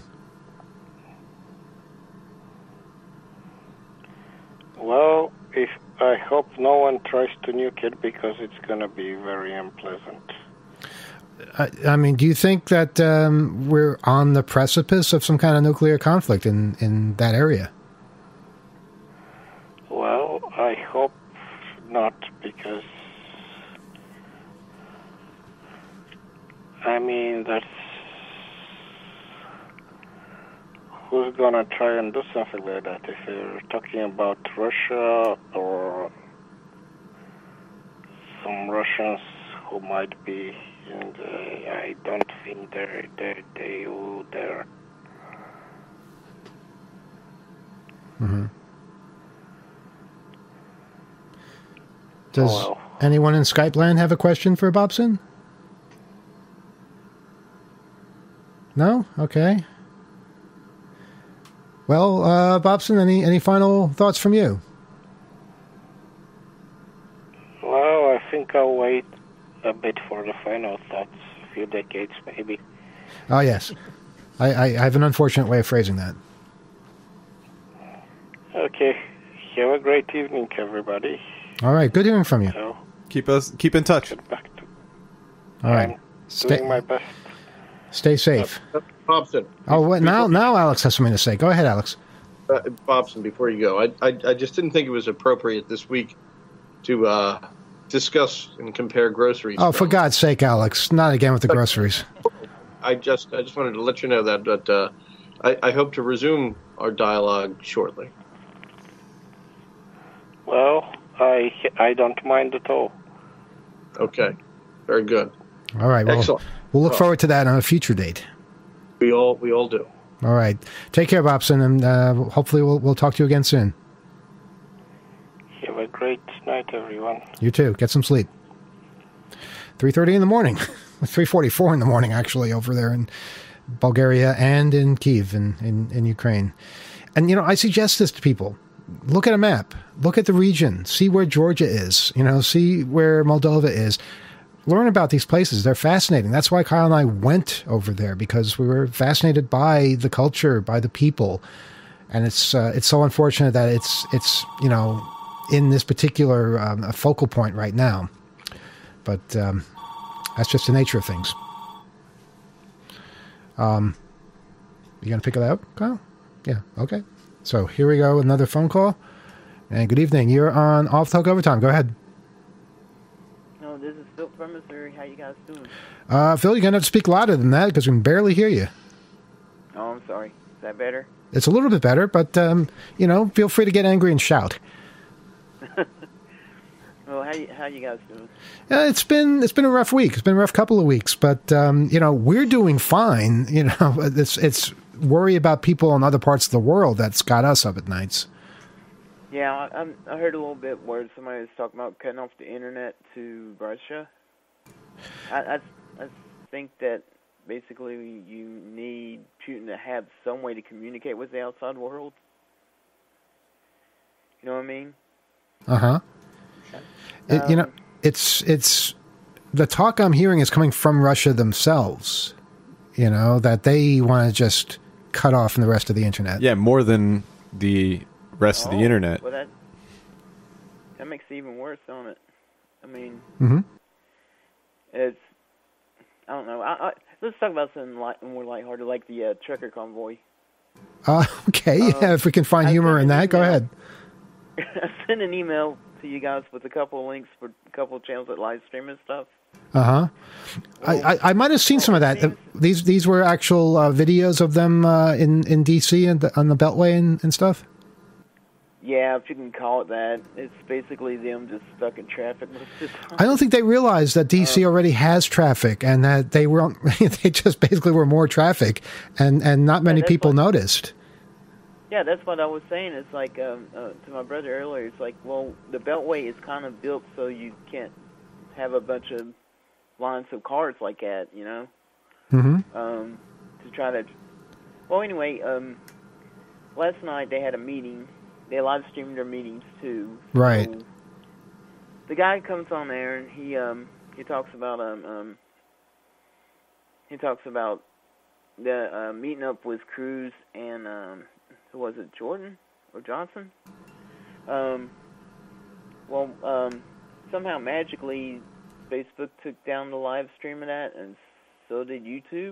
Well, if I hope no one tries to nuke it because it's going to be very unpleasant. I, I mean, do you think that um, we're on the precipice of some kind of nuclear conflict in, in that area? Well, I hope not, because I mean, that's who's gonna try and do something like that? If you're talking about Russia or some Russians who might be, and uh, I don't think they're, they're, they will dare. Mm-hmm. Does Oh, well. anyone in Skype land have a question for Bobson? No? Okay. Well, uh, Bobson, any, any final thoughts from you? Well, I think I'll wait a bit for the final thoughts. A few decades, maybe. Oh, yes. I, I, I have an unfortunate way of phrasing that. Okay. Have a great evening, everybody. All right. Good hearing from you. So, Keep us keep in touch. get back to All right. I'm Stay, doing my best. stay safe. Uh, Bobson. Oh, what, now, now Alex has something to say. Go ahead, Alex. Uh, Bobson, before you go, I, I I just didn't think it was appropriate this week to uh, discuss and compare groceries. Oh, for from- God's sake, Alex, not again with the groceries. I just I just wanted to let you know that, but uh, I, I hope to resume our dialogue shortly. Well, I I don't mind at all. Okay, very good. All right. Well, Excellent. we'll look Well- forward to that on a future date. We all we all do. All right. Take care, Bobson, and uh, hopefully we'll we'll talk to you again soon. Have a great night, everyone. You too. Get some sleep. three thirty in the morning. three forty-four in the morning, actually, over there in Bulgaria and in Kyiv in, in, in Ukraine. And, you know, I suggest this to people. Look at a map. look at the region, see where Georgia is, you know, see where Moldova is. Learn about these places. They're fascinating. That's why Kyle and I went over there, because we were fascinated by the culture, by the people. And it's uh, it's so unfortunate that it's, it's you know, in this particular um, a focal point right now. But um, that's just the nature of things. Um, you going to pick it up, Kyle? Yeah, okay. So here we go, another phone call. And good evening. You're on Off Talk Overtime. Go ahead. No, this is Phil from Missouri. How you guys doing? Uh, Phil, you're going to have to speak louder than that because we can barely hear you. Oh, I'm sorry. Is that better? It's a little bit better, but, um, you know, feel free to get angry and shout. Well, how you, how you guys doing? Uh, it's been it's been a rough week. It's been a rough couple of weeks, but, um, you know, we're doing fine. You know, it's, it's worry about people in other parts of the world that's got us up at nights. Yeah, I, I heard a little bit where somebody was talking about cutting off the internet to Russia. I, I, I think that basically you need Putin to have some way to communicate with the outside world. You know what I mean? Uh-huh. It, Um, you know, it's it's the talk I'm hearing is coming from Russia themselves. You know, that they want to just cut off from the rest of the internet. Yeah, more than the rest of the Oh, internet. Well, that that makes it even worse, don't it? I mean, Mm-hmm. it's I don't know. I, I, let's talk about something light, more lighthearted, like the uh, trucker convoy. Uh, okay, Um, yeah, if we can find I humor sent in an that, go email. ahead. I sent an email to you guys with a couple of links for a couple of channels that live stream and stuff. Uh-huh. I, I, I might have seen some of that. Well, These these were actual uh, videos of them uh, in, in D C and the, on the Beltway and, and stuff? Yeah, if you can call it that. It's basically them just stuck in traffic most of the time. I don't think they realized that D C already has traffic and that they weren't. They just basically were more traffic, and, and not many that's people what- noticed. Yeah, that's what I was saying. It's like, um, uh, to my brother earlier, it's like, well, the Beltway is kind of built so you can't have a bunch of lines of cars like that, you know, Mm-hmm. um, to try to... Well, anyway, um, last night they had a meeting. They live streamed their meetings, too. Right. So the guy comes on there, and he, um, he talks about, um, um, he talks about the uh, meeting up with Cruz and, um, who was it, Jordan or Johnson? Um, well, um, somehow magically Facebook took down the live stream of that, and so did YouTube.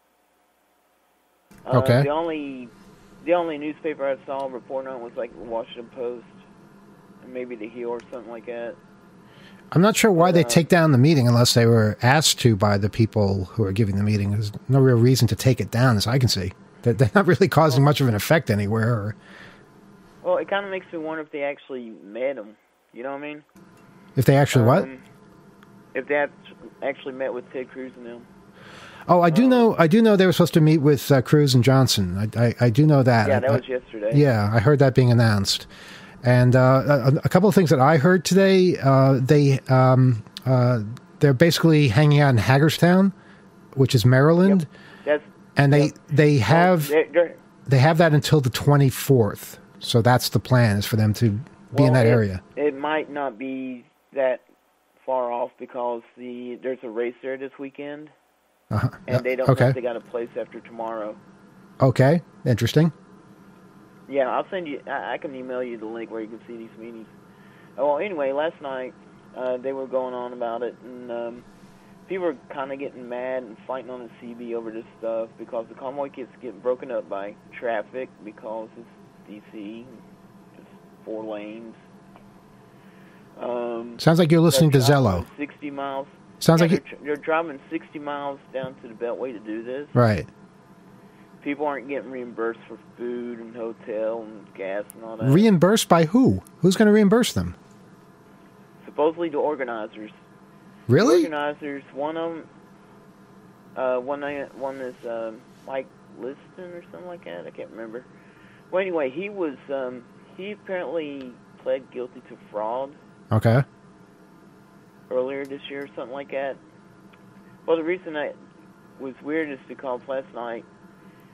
Uh, Okay. The only, the only newspaper I saw reporting on it was like the Washington Post, and maybe the Hill or something like that. I'm not sure why they Uh, take down the meeting unless they were asked to by the people who are giving the meeting. There's no real reason to take it down, as I can see. They're they're not really causing much of an effect anywhere. Or Well, it kind of makes me wonder if they actually met him. You know what I mean? if they actually what? Um, If they act- actually met with Ted Cruz and them. Oh, I do know. I do know they were supposed to meet with uh, Cruz and Johnson. I, I, I do know that. Yeah, I- that I- was yesterday. Yeah, I heard that being announced. And uh, a, a couple of things that I heard today. Uh, they um, uh, they're basically hanging out in Hagerstown, which is Maryland, That's and they Yep. they have Well, they're- they're- they have that until the twenty-fourth. So that's the plan, is for them to be in well, that it- area. It might not be that far off because the there's a race there this weekend, Uh-huh. and they don't okay. know if they got a place after tomorrow. Okay, interesting. Yeah, I'll send you. I, I can email you the link where you can see these meetings. Oh, well, anyway, last night uh, they were going on about it, and um, people were kind of getting mad and fighting on the C B over this stuff because the convoy keeps getting broken up by traffic because it's D C, it's four lanes. Um, Sounds like you're listening to they're driving Zello. sixty miles. Sounds Yeah, like you, they're, tr- they're driving sixty miles down to the Beltway to do this. right. People aren't getting reimbursed for food and hotel and gas and all that. Reimbursed by who? Who's going to reimburse them? Supposedly the organizers. Really? Organizers. One of them. Uh, one one is um, Mike Liston or something like that. I can't remember. Well, anyway, he was. Um, he apparently pled guilty to fraud Okay. earlier this year or something like that. Well, the reason that was weird is because last night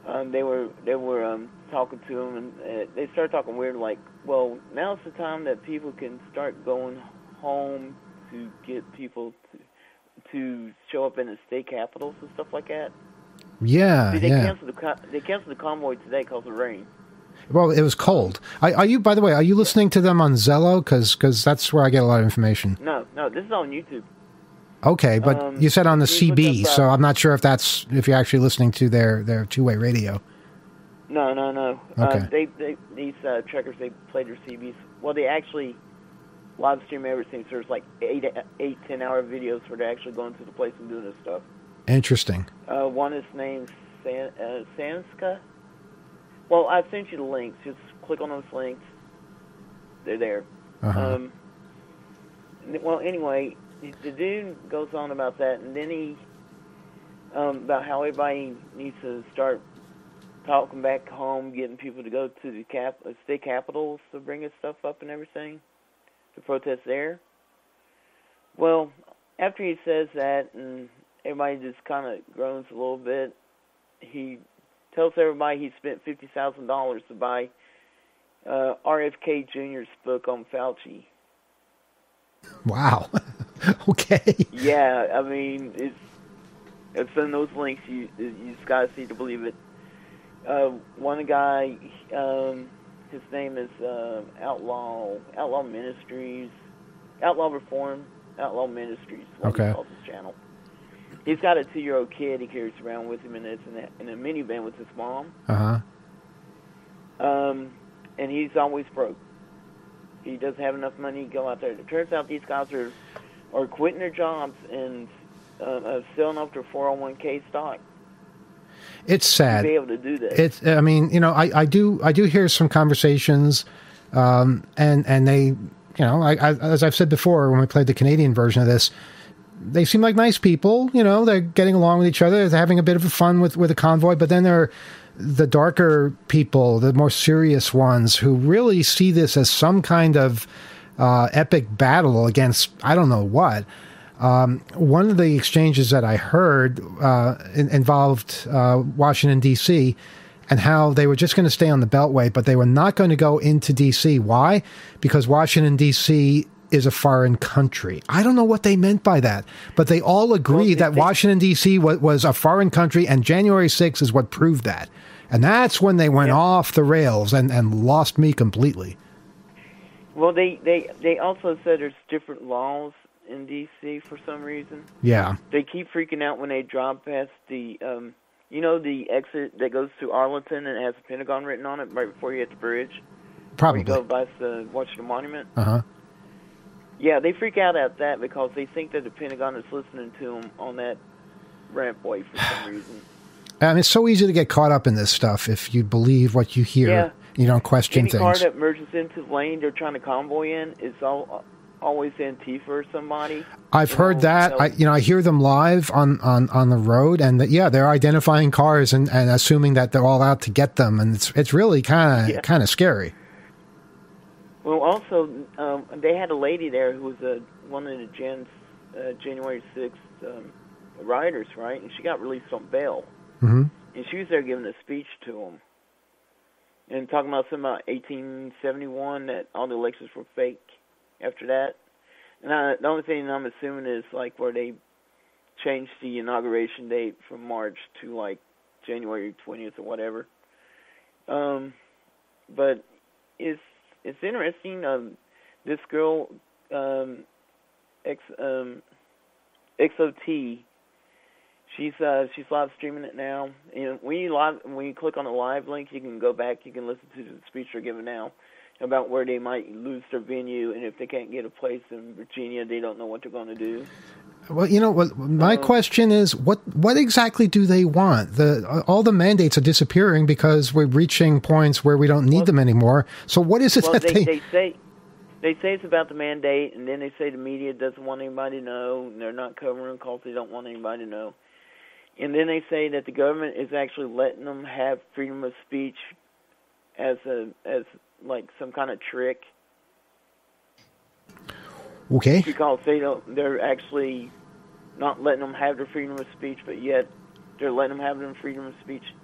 um, they were they were um, talking to him, and uh, they started talking weird, like, well, now's the time that people can start going home to get people to, to show up in the state capitals and stuff like that. Yeah, See, they yeah. canceled the co- they canceled the convoy today because of rain. Well, it was cold. Are, are you, by the way, are you listening to them on Zello? Because that's where I get a lot of information. No, no, this is on YouTube. Okay, but Um, you said on the you C look B, up, uh, so I'm not sure if that's if you're actually listening to their, their two-way radio. No, no, no. Okay. Uh, they, they these uh, trekkers, they played their C Bs. Well, they actually live stream everything. So there's like eight, eight, ten hour videos where they're actually going to the place and doing this stuff. Interesting. Uh, one is named San, uh, Sanska. Well, I sent you the links. Just click on those links. They're there. Uh-huh. Um, well, anyway, the dude goes on about that, and then he um, about how everybody needs to start talking back home, getting people to go to the cap, uh, state capitals to bring his stuff up and everything, to protest there. Well, after he says that, and everybody just kind of groans a little bit, he tells everybody he spent fifty thousand dollars to buy uh, R F K Junior's book on Fauci. Wow. Okay. Yeah, I mean, it's it's in those links. You you just gotta see to believe it. Uh, one guy, um, his name is uh, Outlaw Outlaw Ministries, Outlaw Reform, Outlaw Ministries. What Okay. he calls his channel. He's got a two-year-old kid he carries around with him, and it's in a, in a minivan with his mom. Uh-huh. Um, and he's always broke. He doesn't have enough money to go out there. It turns out these guys are are quitting their jobs and uh, uh, selling off their four oh one k stock It's to sad. be able to do that. It's, I mean, you know, I, I do I do hear some conversations, um, and and they, you know, I, I, as I've said before when we played the Canadian version of this, they seem like nice people. You know, they're getting along with each other, they're having a bit of fun with with a convoy. But then there are the darker people, the more serious ones, who really see this as some kind of uh, epic battle against I don't know what. Um, one of the exchanges that I heard uh, in, involved uh, Washington, D C, and how they were just going to stay on the Beltway, but they were not going to go into D C. Why? Because Washington, D C is a foreign country. I don't know what they meant by that, but they all agree Well, that they- Washington, D C was, was a foreign country, and January sixth is what proved that. And that's when they went Yeah. off the rails and, and lost me completely. Well, they, they, they also said there's different laws in D C for some reason. Yeah. They keep freaking out when they drive past the, um, you know, the exit that goes to Arlington and it has the Pentagon written on it right before you hit the bridge? Where Probably. you go past the Washington Monument? Uh-huh. Yeah, they freak out at that because they think that the Pentagon is listening to them on that rampway for some reason. And it's so easy to get caught up in this stuff if you believe what you hear. Yeah. You don't question Any car things. that merges into the lane they're trying to convoy in is all, always Antifa or somebody. I've you heard know, that. so- I, you know, I hear them live on, on, on the road, and that, yeah, they're identifying cars and, and assuming that they're all out to get them, and it's it's really kind of Yeah. kind of scary. Well, also, um, they had a lady there who was a, one of the Jan's, uh, January sixth um, rioters, right? And she got released on bail. hmm And she was there giving a speech to them. And talking about something about eighteen seventy-one, that all the elections were fake after that. And I, the only thing I'm assuming is, like, where they changed the inauguration date from March to, like, January twentieth or whatever. Um, but it's it's interesting. Um, this girl, um, X, um, X O T, she's uh, she's live streaming it now. And when you live, when you click on the live link, you can go back. You can listen to the speech they're giving now about where they might lose their venue, and if they can't get a place in Virginia, they don't know what they're going to do. Well, you know, what my Um, question is, what what exactly do they want? The all the mandates are disappearing because we're reaching points where we don't need Well- them anymore. So what is it Well, that they, they? they say they say it's about the mandate, and then they say the media doesn't want anybody to know, and they're not covering because they don't want anybody to know. And then they say that the government is actually letting them have freedom of speech as a as like some kind of trick, Okay. because they don't. They're actually not letting them have their freedom of speech, but yet they're letting them have their freedom of speech.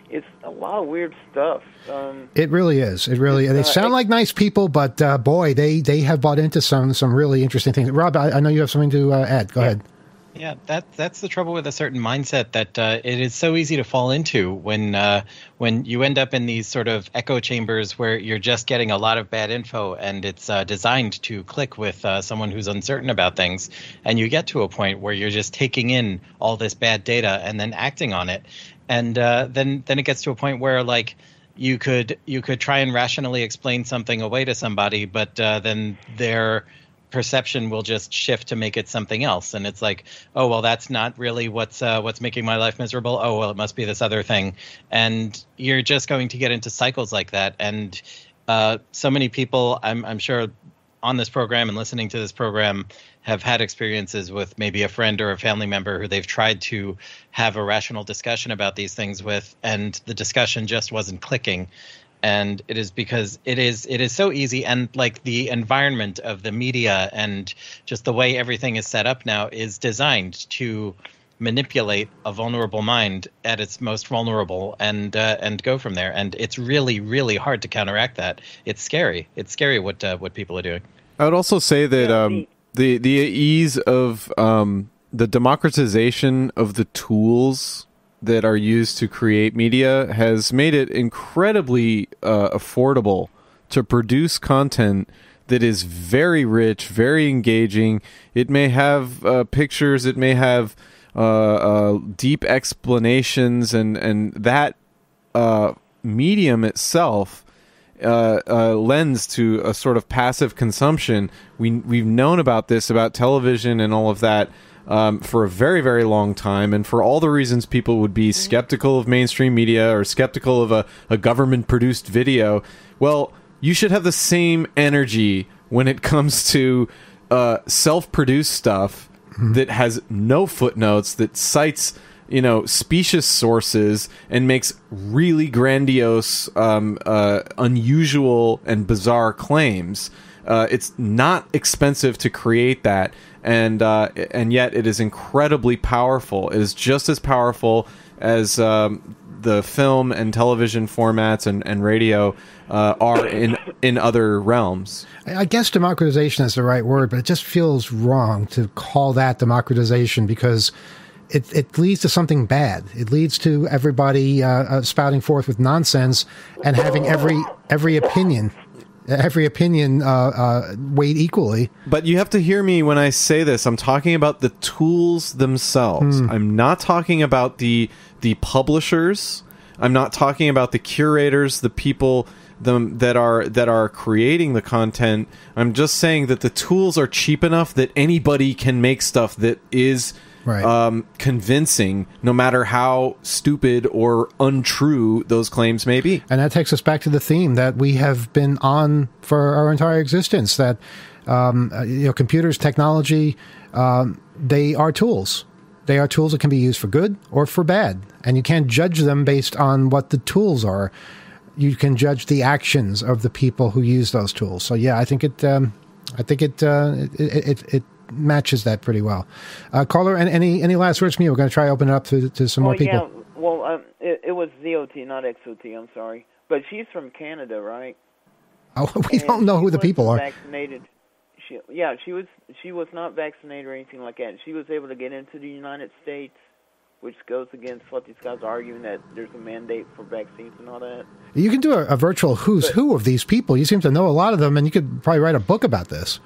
it's a lot of weird stuff. Um, It really is. It really. They uh, sound it- like nice people, but uh, boy, they they have bought into some some really interesting things. Rob, I, I know you have something to uh, add. Go ahead. Yeah, that that's the trouble with a certain mindset that uh, it is so easy to fall into when uh, when you end up in these sort of echo chambers where you're just getting a lot of bad info and it's uh, designed to click with uh, someone who's uncertain about things, and you get to a point where you're just taking in all this bad data and then acting on it, and uh, then then it gets to a point where like you could you could try and rationally explain something away to somebody, but uh, then they're perception will just shift to make it something else, and it's like, oh well, that's not really what's uh, what's making my life miserable. Oh well, it must be this other thing, and you're just going to get into cycles like that. And uh, so many people, I'm I'm sure, on this program and listening to this program, have had experiences with maybe a friend or a family member who they've tried to have a rational discussion about these things with, and the discussion just wasn't clicking. And it is because it is it is so easy, and like the environment of the media and just the way everything is set up now is designed to manipulate a vulnerable mind at its most vulnerable and uh, and go from there. And it's really, really hard to counteract that. It's scary. It's scary what uh, what people are doing. I would also say that Yeah, um, the the ease of um, the democratization of the tools that are used to create media has made it incredibly uh, affordable to produce content that is very rich, very engaging. It may have uh, pictures, it may have uh, uh, deep explanations, and and that uh, medium itself uh, uh, lends to a sort of passive consumption. We we've known about this, about television and all of that, Um, for a very, very long time, and for all the reasons people would be skeptical of mainstream media or skeptical of a, a government-produced video. Well, you should have the same energy when it comes to uh, self-produced stuff that has no footnotes, that cites, you know, specious sources and makes really grandiose, um, uh, unusual, and bizarre claims. Uh, it's not expensive to create that, and uh, and yet it is incredibly powerful. It is just as powerful as um, the film and television formats and, and radio uh, are in in other realms. I guess democratization is the right word, but it just feels wrong to call that democratization because it, it leads to something bad. It leads to everybody uh, uh, spouting forth with nonsense and having every every opinion. Every opinion uh, uh, weighed equally. But you have to hear me when I say this. I'm talking about the tools themselves. Mm. I'm not talking about the the publishers. I'm not talking about the curators, the people them that are that are creating the content. I'm just saying that the tools are cheap enough that anybody can make stuff that is right. um, convincing, no matter how stupid or untrue those claims may be. And that takes us back to the theme that we have been on for our entire existence, that um, you know, computers, technology, um, they are tools. They are tools that can be used for good or for bad. And you can't judge them based on what the tools are. You can judge the actions of the people who use those tools. So, yeah, I think it, um, I think it, uh, it, it, it matches that pretty well. Uh, caller, and any any last words from you? We're going to try to open it up to, to some well, more people. Yeah, well, um, it, it was Z O T, not X O T. I'm sorry, but she's from Canada, right? Oh, we and don't know who the people are. Vaccinated. She, yeah, she was. She was not vaccinated or anything like that. She was able to get into the United States, which goes against what these guys are arguing, that there's a mandate for vaccines and all that. You can do a, a virtual who's but, who of these people. You seem to know a lot of them, and you could probably write a book about this.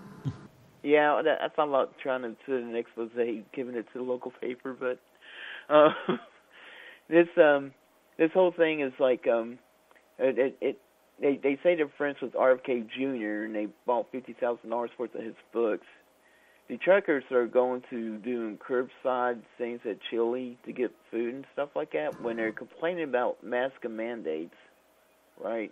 Yeah, I thought about trying to put an expose, giving it to the local paper, but uh, this um, this whole thing is like um, it, it, it they they say they're friends with R F K Junior and they bought fifty thousand dollars worth of his books. The truckers are going to do curbside things at Chile to get food and stuff like that when they're complaining about mask mandates, right?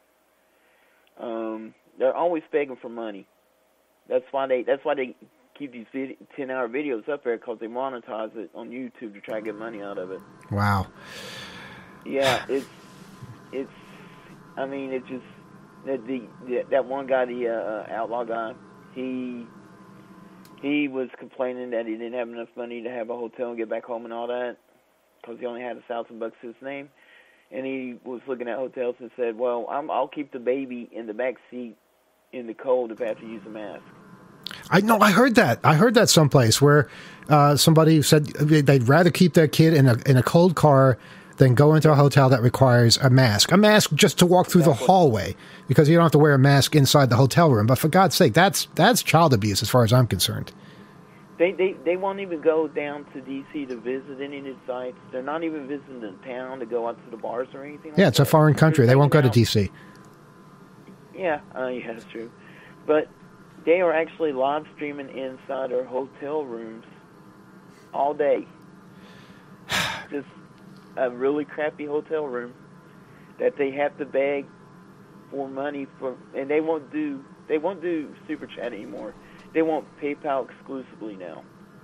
Um, they're always begging for money. That's why they. That's why they keep these vid- ten-hour videos up there, because they monetize it on YouTube to try to get money out of it. Wow. Yeah, it's it's. I mean, it's just that the, the that one guy, the uh, outlaw guy, he he was complaining that he didn't have enough money to have a hotel and get back home and all that, because he only had a thousand bucks to his name. and he was looking at hotels and said, "Well, I'm, I'll keep the baby in the back seat in the cold if I have to use a mask." I know. I heard that. I heard that someplace where uh, somebody said they'd rather keep their kid in a in a cold car than go into a hotel that requires a mask. A mask just to walk through exactly. the hallway, because you don't have to wear a mask inside the hotel room. But for God's sake, that's that's child abuse as far as I'm concerned. They they they won't even go down to D C to visit any of the sites. They're not even visiting the town to go out to the bars or anything. Yeah, like it's that. a foreign country. They won't go to D C. Yeah, uh, yeah, that's true. But they are actually live streaming inside our hotel rooms all day. Just a really crappy hotel room that they have to beg for money for, and they won't do they won't do Super Chat anymore. They want PayPal exclusively now.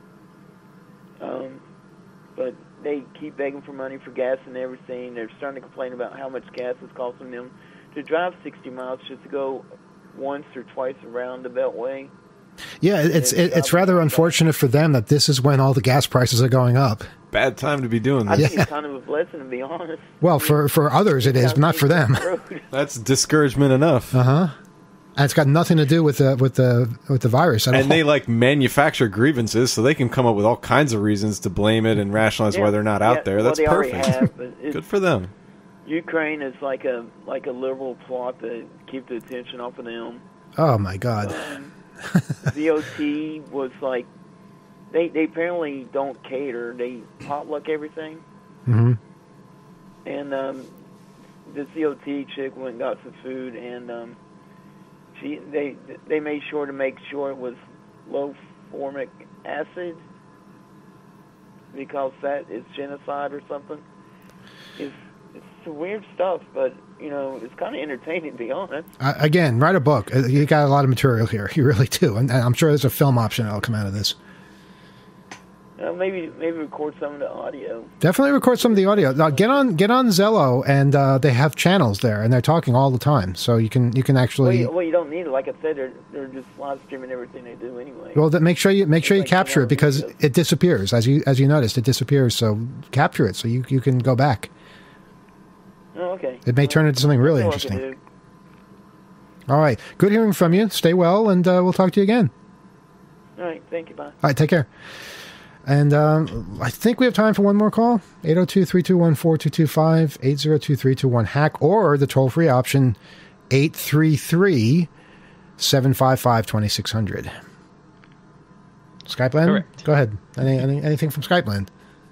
Um, but they keep begging for money for gas and everything. They're starting to complain about how much gas is costing them to drive sixty miles just to go once or twice around the Beltway. Yeah, it's it, it's rather unfortunate for them that this is when all the gas prices are going up. Bad time to be doing I this. think it's kind of a blessing, to be honest. Well, for, for others it is, but not for them. That's discouragement enough. Uh-huh. And it's got nothing to do with the with the with the virus at all. And they like manufacture grievances, so they can come up with all kinds of reasons to blame it and rationalize yeah, why they're not yeah, out there. well, That's they perfect. Have, but Good for them. Ukraine is like a like a liberal plot to keep the attention off of them. Oh my God. Um, Z O T was like, they they apparently don't cater. They potluck everything. Mm-hmm. And um, the Z O T chick went and got some food, and um, she they they made sure to make sure it was low formic acid, because that is genocide or something. It's it's some weird stuff, but you know, it's kind of entertaining, to be honest. Uh, again, write a book. You got a lot of material here. You really do, and I'm sure there's a film option that'll come out of this. Uh, maybe maybe record some of the audio. Definitely record some of the audio. Now, get on get on Zello, and uh, they have channels there, and they're talking all the time, so you can you can actually. Well, you, well, you don't need it. Like I said, they're they're just live streaming everything they do anyway. Well, then make sure you make sure you like, capture you know, it, because videos. it disappears as you as you noticed. It disappears, so capture it so you you can go back. Oh, okay. It may turn into something really That's all I can interesting. do. All right, good hearing from you. Stay well, and uh, we'll talk to you again. All right, thank you. Bye. All right, take care. And um, I think we have time for one more call. eight oh two, three two one, four two two five, eight oh two, three two one, HACK, or the toll-free option, eight three three, seven five five, two six zero zero. Skype land? Correct. Go ahead. Any, any, anything from Skype land?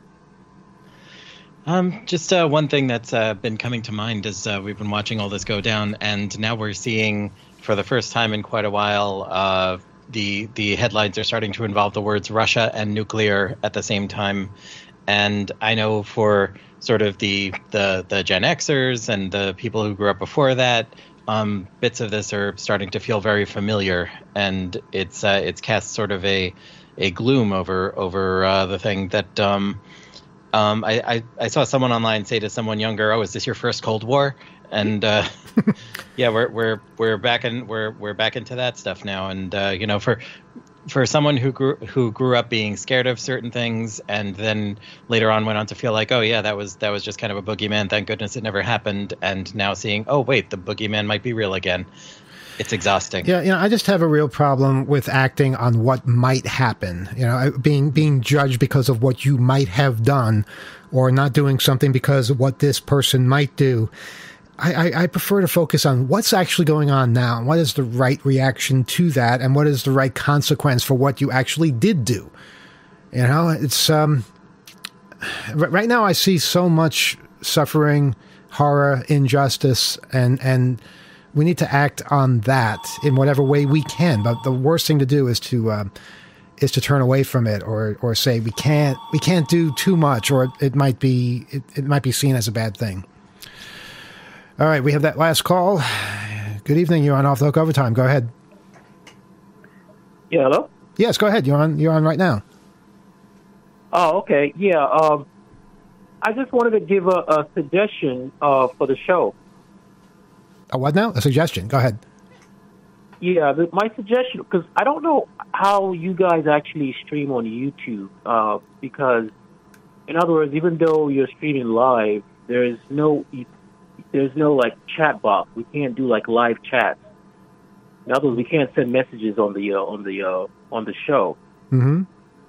Um, just uh, one thing that's uh, been coming to mind is uh, we've been watching all this go down, and now we're seeing, for the first time in quite a while, uh, the the headlines are starting to involve the words Russia and nuclear at the same time. And I know for sort of the the, the Gen Xers and the people who grew up before that, um, bits of this are starting to feel very familiar, and it's uh, it's cast sort of a a gloom over over uh, the thing that. Um, Um, I, I, I saw someone online say to someone younger, "Oh, is this your first Cold War?" And uh, yeah, we're we're we're back in we're we're back into that stuff now. And uh, you know, for for someone who grew who grew up being scared of certain things, and then later on went on to feel like, "Oh yeah, that was that was just kind of a boogeyman. Thank goodness it never happened." And now seeing, "Oh wait, the boogeyman might be real again." It's exhausting. Yeah, you know, I just have a real problem with acting on what might happen. You know, being being judged because of what you might have done, or not doing something because of what this person might do. I, I, I prefer to focus on what's actually going on now, and what is the right reaction to that, and what is the right consequence for what you actually did do. You know, it's um, right now I see so much suffering, horror, injustice, and and. We need to act on that in whatever way we can. But the worst thing to do is to uh, is to turn away from it, or or say we can't we can't do too much, or it might be it, it might be seen as a bad thing. All right, we have that last call. Good evening. You're on Off the Hook Overtime. Go ahead. Yeah, hello? Yes, go ahead. You're on. You're on right now. Oh, okay. Yeah. Um, I just wanted to give a, a suggestion uh, for the show. A what now? A suggestion. Go ahead. Yeah, the, my suggestion, because I don't know how you guys actually stream on YouTube, uh, because, in other words, even though you're streaming live, there's no there's no like chat box. We can't do like live chats. In other words, we can't send messages on the uh, on the uh, on the show. Mm-hmm.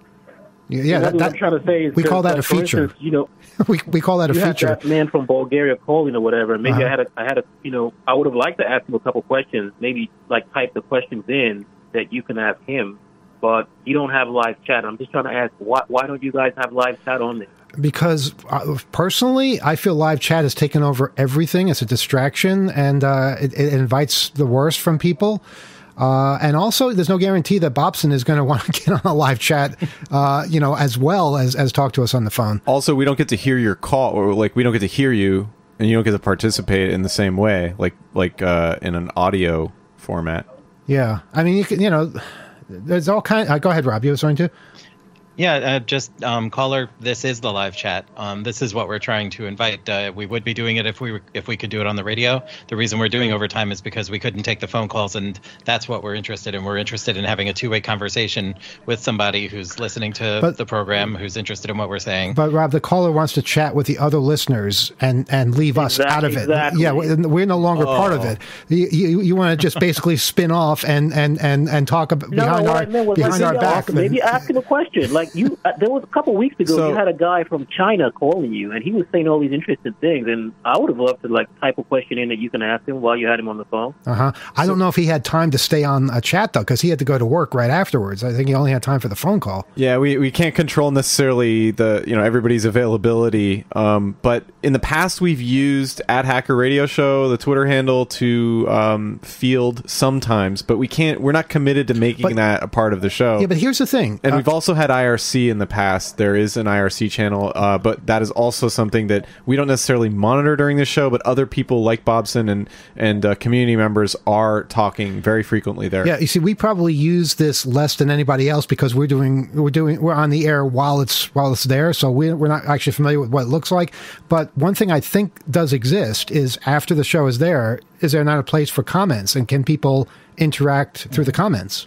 Yeah, yeah. That, what that, I'm trying to say is we call that a for feature. Instance, you know, we we call that a you feature. Had that man from Bulgaria calling or whatever. Maybe Uh-huh. I had a I had a you know I would have liked to ask him a couple questions. Maybe like type the questions in that you can ask him, but you don't have live chat. I'm just trying to ask why why don't you guys have live chat on there? Because uh, personally, I feel live chat has taken over everything. It's a distraction, and uh, it, it invites the worst from people. Uh, and also, there's no guarantee that Bobson is going to want to get on a live chat, uh, you know, as well as, as talk to us on the phone. Also, we don't get to hear your call, or like we don't get to hear you, and you don't get to participate in the same way, like like uh, in an audio format. Yeah, I mean, you can, you know, there's all kind. Uh, go ahead, Rob. You were saying too. Yeah, uh, just um, caller. This is the live chat. Um, this is what we're trying to invite. Uh, we would be doing it if we were, if we could do it on the radio. The reason we're doing overtime is because we couldn't take the phone calls, and that's what we're interested in. We're interested in having a two-way conversation with somebody who's listening to But- the program, who's interested in what we're saying. But Rob, the caller wants to chat with the other listeners and, and leave us Exactly, out of it. exactly. Yeah, we're we're no longer part of it. You, you, you want to just basically spin off and and and and talk about No, behind no, what our I meant was behind like, our maybe back. ask- Maybe ask him a question. Like you, uh, there was a couple weeks ago, So- you had a guy from China calling you, and he was saying all these interesting things. And I would have loved to like type a question in that you can ask him while you had him on the phone. Uh huh. I don't know if he had time to stay on a chat though, because he had to go to work right afterwards. I think he only had time for the phone call. Yeah, we, we can't control necessarily the you know everybody's availability. Um, but in the past, we've used at Hacker Radio Show, the Twitter handle, to um, field sometimes, but we can't. We're not committed to making But- that a part of the show. Yeah, but here's the thing. And Uh, we've also had I R C in the past. There is an I R C channel, uh, but that is also something that we don't necessarily monitor during the show, but other people like Bobson and, and uh, community members are talking very frequently there. Yeah, you see, we probably use this less than anybody else because we're doing we're doing we're on the air while it's while it's there, so we we're not actually familiar with what it looks like. But one thing I think does exist is after the show is there, is there not a place for comments, and can people interact through the comments?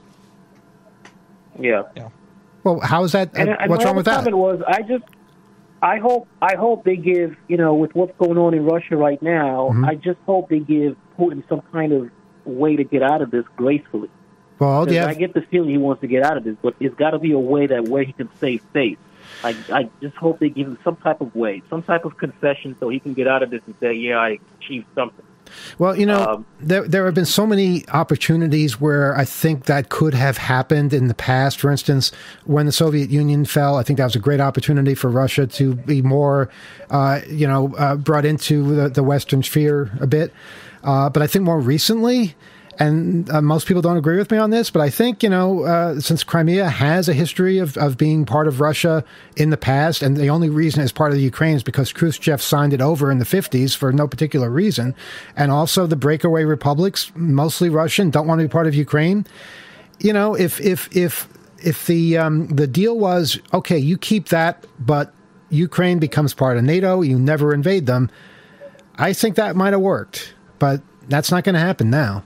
Yeah. Well, how is that? And, uh, and what's my wrong with other that? comment was, I just, I hope, I hope they give, you know, with what's going on in Russia right now, Mm-hmm. I just hope they give Putin some kind of way to get out of this gracefully. Well, 'Cause yeah, I get the feeling he wants to get out of this, but it's got to be a way that where he can save face. I, I just hope they give him some type of way, some type of concession, so he can get out of this and say, "Yeah, I achieved something." Well, you know, Um, there there have been so many opportunities where I think that could have happened in the past. For instance, when the Soviet Union fell, I think that was a great opportunity for Russia to be more, uh, you know, uh, brought into the, the Western sphere a bit. Uh, but I think more recently, and uh, most people don't agree with me on this, but I think, you know, uh, since Crimea has a history of, of being part of Russia in the past, and the only reason it's part of the Ukraine is because Khrushchev signed it over in the fifties for no particular reason, and also the breakaway republics, mostly Russian, don't want to be part of Ukraine. You know, if if if if the um, the deal was, okay, you keep that, but Ukraine becomes part of NATO, you never invade them, I think that might have worked, but that's not going to happen now.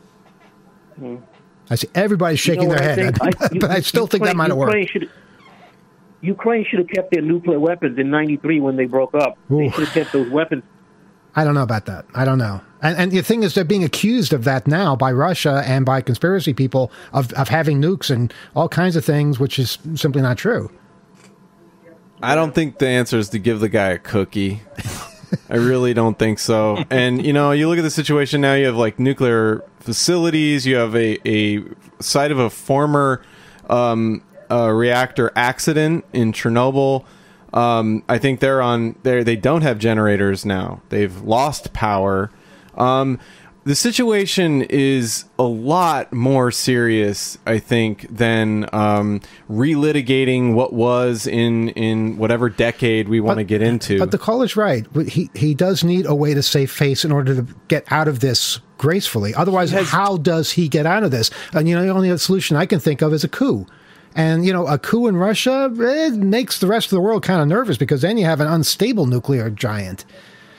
I see everybody's shaking You know their what head, I think? but I still think that Ukraine- might have Ukraine worked. should, Ukraine should have kept their nuclear weapons in ninety-three when they broke up. They Ooh. should have kept those weapons. I don't know about that. I don't know. And, and the thing is, they're being accused of that now by Russia and by conspiracy people of, of having nukes and all kinds of things, which is simply not true. I don't think the answer is to give the guy a cookie. I really don't think so. And, you know, you look at the situation now, you have like nuclear facilities, you have a, a site of a former um, uh, reactor accident in Chernobyl. Um, I think they're on there. They don't have generators now. They've lost power. Um, the situation is a lot more serious, I think, than um, relitigating what was in in whatever decade we want to get into. But the caller's right. He he does need a way to save face in order to get out of this gracefully. Otherwise, how does he get out of this? And, you know, the only solution I can think of is a coup. And, you know, a coup in Russia, it makes the rest of the world kind of nervous because then you have an unstable nuclear giant.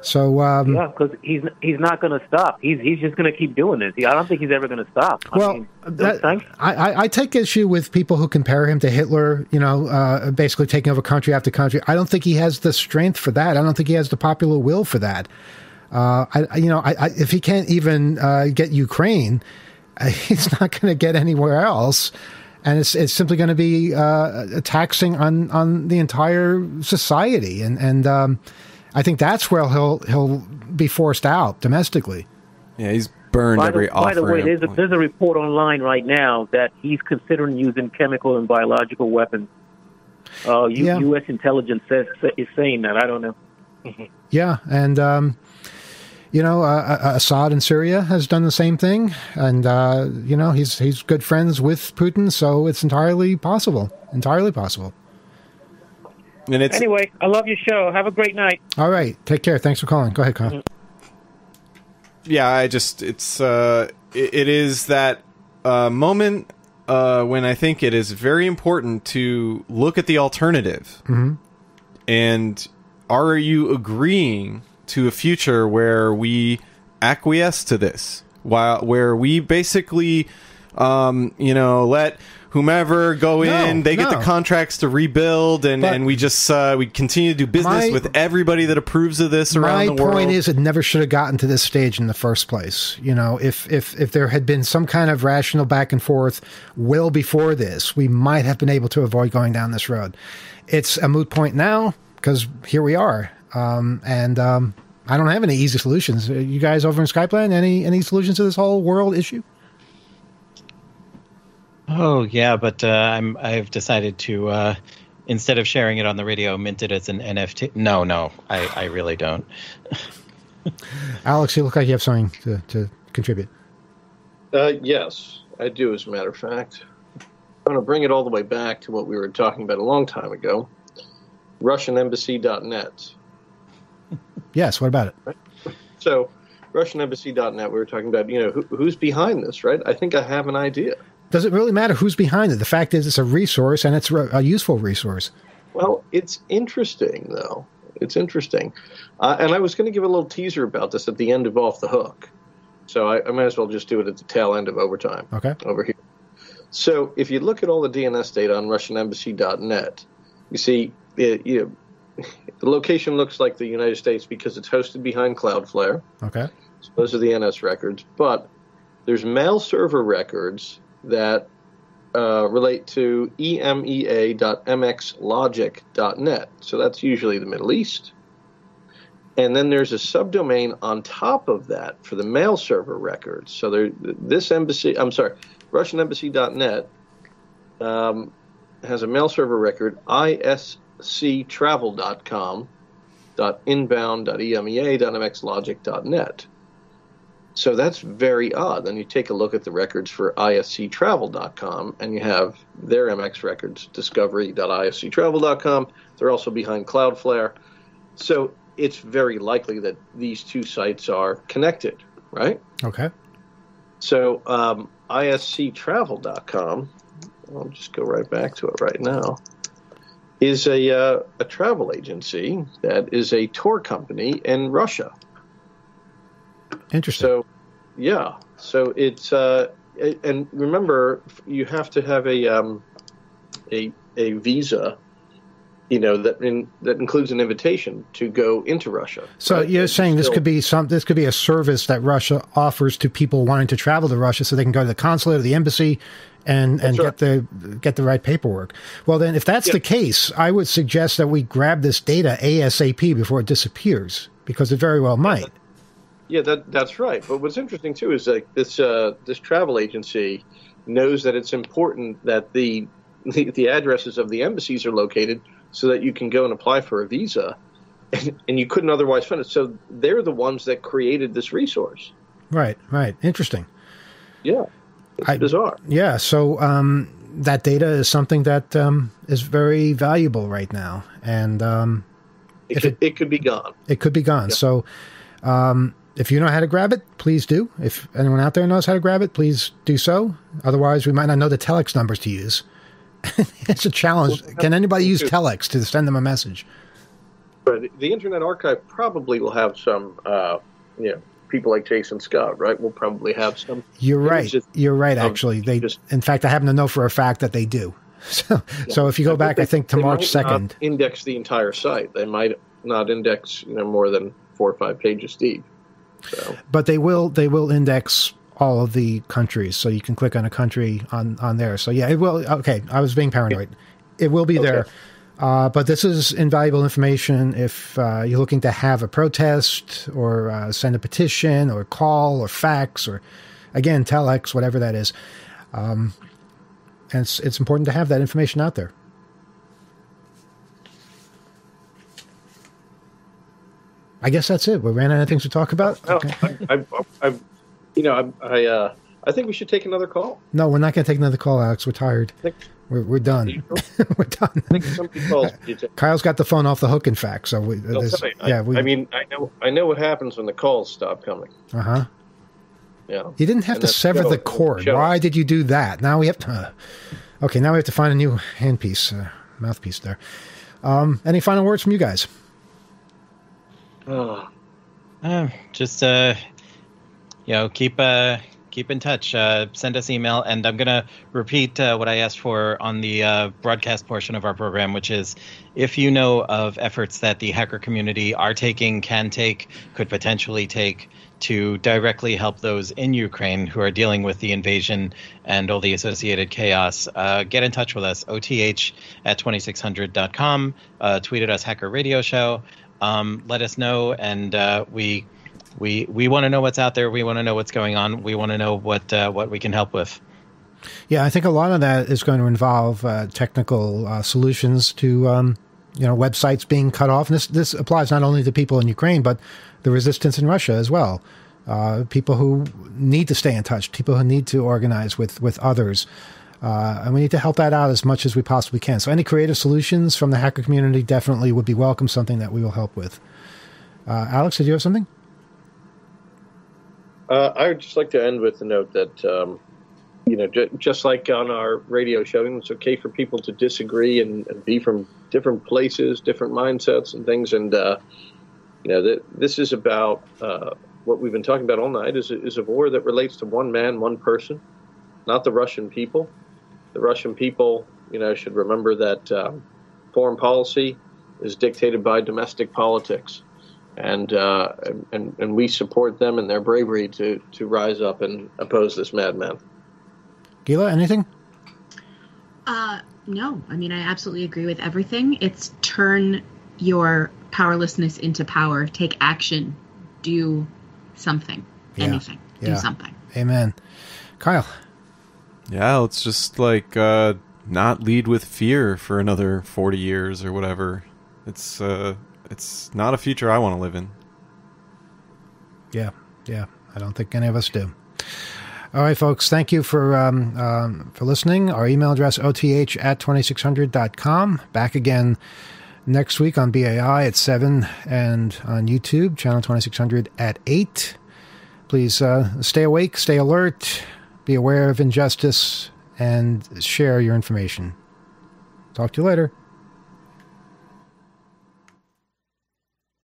So um, yeah, because he's he's not going to stop. He's he's just going to keep doing this. I don't think he's ever going to stop. I well, mean, that, I, I, I take issue with people who compare him to Hitler. You know, uh, basically taking over country after country. I don't think he has the strength for that. I don't think he has the popular will for that. Uh, I, you know, I, I, if he can't even uh, get Ukraine, uh, he's not going to get anywhere else. And it's it's simply going to be uh, taxing on, on the entire society, and and um, I think that's where he'll he'll be forced out domestically. Yeah, he's burned by every the, offer. By the way, there's a, there's a report online right now that he's considering using chemical and biological weapons. Uh, U, yeah. U S intelligence says, is saying that. I don't know. Yeah, and. Um, You know, uh, Assad in Syria has done the same thing, and uh, you know he's he's good friends with Putin, so it's entirely possible, entirely possible. And it's anyway, I love your show. Have a great night. All right, take care. Thanks for calling. Go ahead, Kyle. Yeah, I just it's uh, it, it is that uh, moment uh, when I think it is very important to look at the alternative, mm-hmm. and are you agreeing to a future where we acquiesce to this, while where we basically, um, you know, let whomever go no, in, they no. get the contracts to rebuild, and, but and we just uh, we continue to do business my, with everybody that approves of this around the world. My point is, it never should have gotten to this stage in the first place. You know, if if if there had been some kind of rational back and forth well before this, we might have been able to avoid going down this road. It's a moot point now because here we are. Um, and um, I don't have any easy solutions. You guys over in Skyplan, any any solutions to this whole world issue? Oh yeah, but uh, I'm I've decided to uh, instead of sharing it on the radio, mint it as an N F T. No, no, I, I really don't. Alex, you look like you have something to, to contribute. Uh, yes, I do. As a matter of fact, I'm going to bring it all the way back to what we were talking about a long time ago. Russian Embassy dot net. Yes, what about it? Right. So, Russian Embassy dot net, we were talking about, you know, who, who's behind this, right? I think I have an idea. Does it really matter who's behind it? The fact is it's a resource, and it's a useful resource. Well, it's interesting, though. It's interesting. Uh, and I was going to give a little teaser about this at the end of Off the Hook. So I, I might as well just do it at the tail end of Overtime. Okay. Over here. So if you look at all the D N S data on Russian Embassy dot net, you see it, you know, the location looks like the United States because it's hosted behind Cloudflare. Okay. So those are the N S records. But there's mail server records that uh, relate to E M E A dot M X logic dot net. So that's usually the Middle East. And then there's a subdomain on top of that for the mail server records. So there, this embassy, I'm sorry, Russian Embassy dot net um, has a mail server record, I S C travel dot com dot inbound dot E M E A dot M X logic dot net. So that's very odd. Then you take a look at the records for I S C travel dot com, and you have their M X records, discovery dot I S C travel dot com. They're also behind Cloudflare. So it's very likely that these two sites are connected, right? Okay. So um, I S C travel dot com, I'll just go right back to it right now, is a uh, a travel agency that is a tour company in Russia. Interesting. So, yeah. So it's uh, and remember, you have to have a um, a a visa, you know, that in, that includes an invitation to go into Russia. So right? you're It's saying this still, could be some this could be a service that Russia offers to people wanting to travel to Russia, so they can go to the consulate or the embassy and and right. get the get the right paperwork. Well, then, if that's yeah. the case, I would suggest that we grab this data ASAP before it disappears, because it very well might. Yeah, that that's right. But what's interesting too is like this uh, this travel agency knows that it's important that the, the the addresses of the embassies are located so that you can go and apply for a visa, and, and you couldn't otherwise find it. So they're the ones that created this resource. Right, right. Interesting. Yeah, it's I, bizarre. Yeah, so um, that data is something that um, is very valuable right now, and um, It if could, it, it could be gone. it could be gone. Yeah. So um, if you know how to grab it, please do. If anyone out there knows how to grab it, please do so. Otherwise, we might not know the telex numbers to use. It's a challenge. Can anybody use telex to send them a message? But the Internet Archive probably will have some, uh, you know, people like Jason Scott, right? We'll probably have some. You're right. You're right. Actually, they. Just, in fact, I happen to know for a fact that they do. So, yeah. so if you go I back, they, I think to March second, index the entire site. They might not index, you know, more than four or five pages deep. So. But they will. They will index all of the countries, so you can click on a country on on there. So yeah, it will. Okay, I was being paranoid. It will be okay. there. Uh, but this is invaluable information if uh, you're looking to have a protest or uh, send a petition or call or fax or, again, telex, whatever that is. Um, and it's, it's important to have that information out there. I guess that's it. We ran out of things to talk about. No, okay. I, I, I, you know, I, I, uh, I think we should take another call. No, we're not going to take another call, Alex. We're tired. I think- We're, we're done. We're done. I think some people. Kyle's got the phone off the hook. In fact, so we, no, sorry, yeah. I, we, I mean, I know. I know what happens when the calls stop coming. Uh huh. Yeah. You didn't have and to sever show, the cord. Show. Why did you do that? Now we have to. Uh, okay, now we have to find a new handpiece, uh, mouthpiece there. Um, any final words from you guys? Oh. Uh, just uh, you know, keep uh. Keep in touch. Uh, send us email, and I'm going to repeat uh, what I asked for on the uh, broadcast portion of our program, which is if you know of efforts that the hacker community are taking, can take, could potentially take to directly help those in Ukraine who are dealing with the invasion and all the associated chaos, uh, get in touch with us, O T H at twenty-six hundred dot com, uh, tweet at us, Hacker Radio Show. Um, let us know, and uh, we... We we want to know what's out there. We want to know what's going on. We want to know what uh, what we can help with. Yeah, I think a lot of that is going to involve uh, technical uh, solutions to um, you know websites being cut off. And this this applies not only to people in Ukraine, but the resistance in Russia as well. Uh, people who need to stay in touch, people who need to organize with with others, uh, and we need to help that out as much as we possibly can. So any creative solutions from the hacker community definitely would be welcome. Something that we will help with. Uh, Alex, did you have something? Uh, I would just like to end with the note that, um, you know, j- just like on our radio show, it's okay for people to disagree and, and be from different places, different mindsets and things. And, uh, you know, th- this is about uh, what we've been talking about all night is, is a war that relates to one man, one person, not the Russian people. The Russian people, you know, should remember that um, foreign policy is dictated by domestic politics. And, uh, and and we support them in their bravery to, to rise up and oppose this madman. Gila, anything? Uh, no. I mean, I absolutely agree with everything. It's turn your powerlessness into power. Take action. Do something. Yeah. Anything. Yeah. Do something. Amen. Kyle? Yeah, let's just, like, uh, not lead with fear for another forty years or whatever. It's... Uh, It's not a future I want to live in. Yeah, yeah. I don't think any of us do. All right, folks. Thank you for um, um, for listening. Our email address, O T H at twenty-six hundred dot com. Back again next week on B A I at seven and on YouTube, channel twenty-six hundred at eight. Please uh, stay awake, stay alert, be aware of injustice, and share your information. Talk to you later.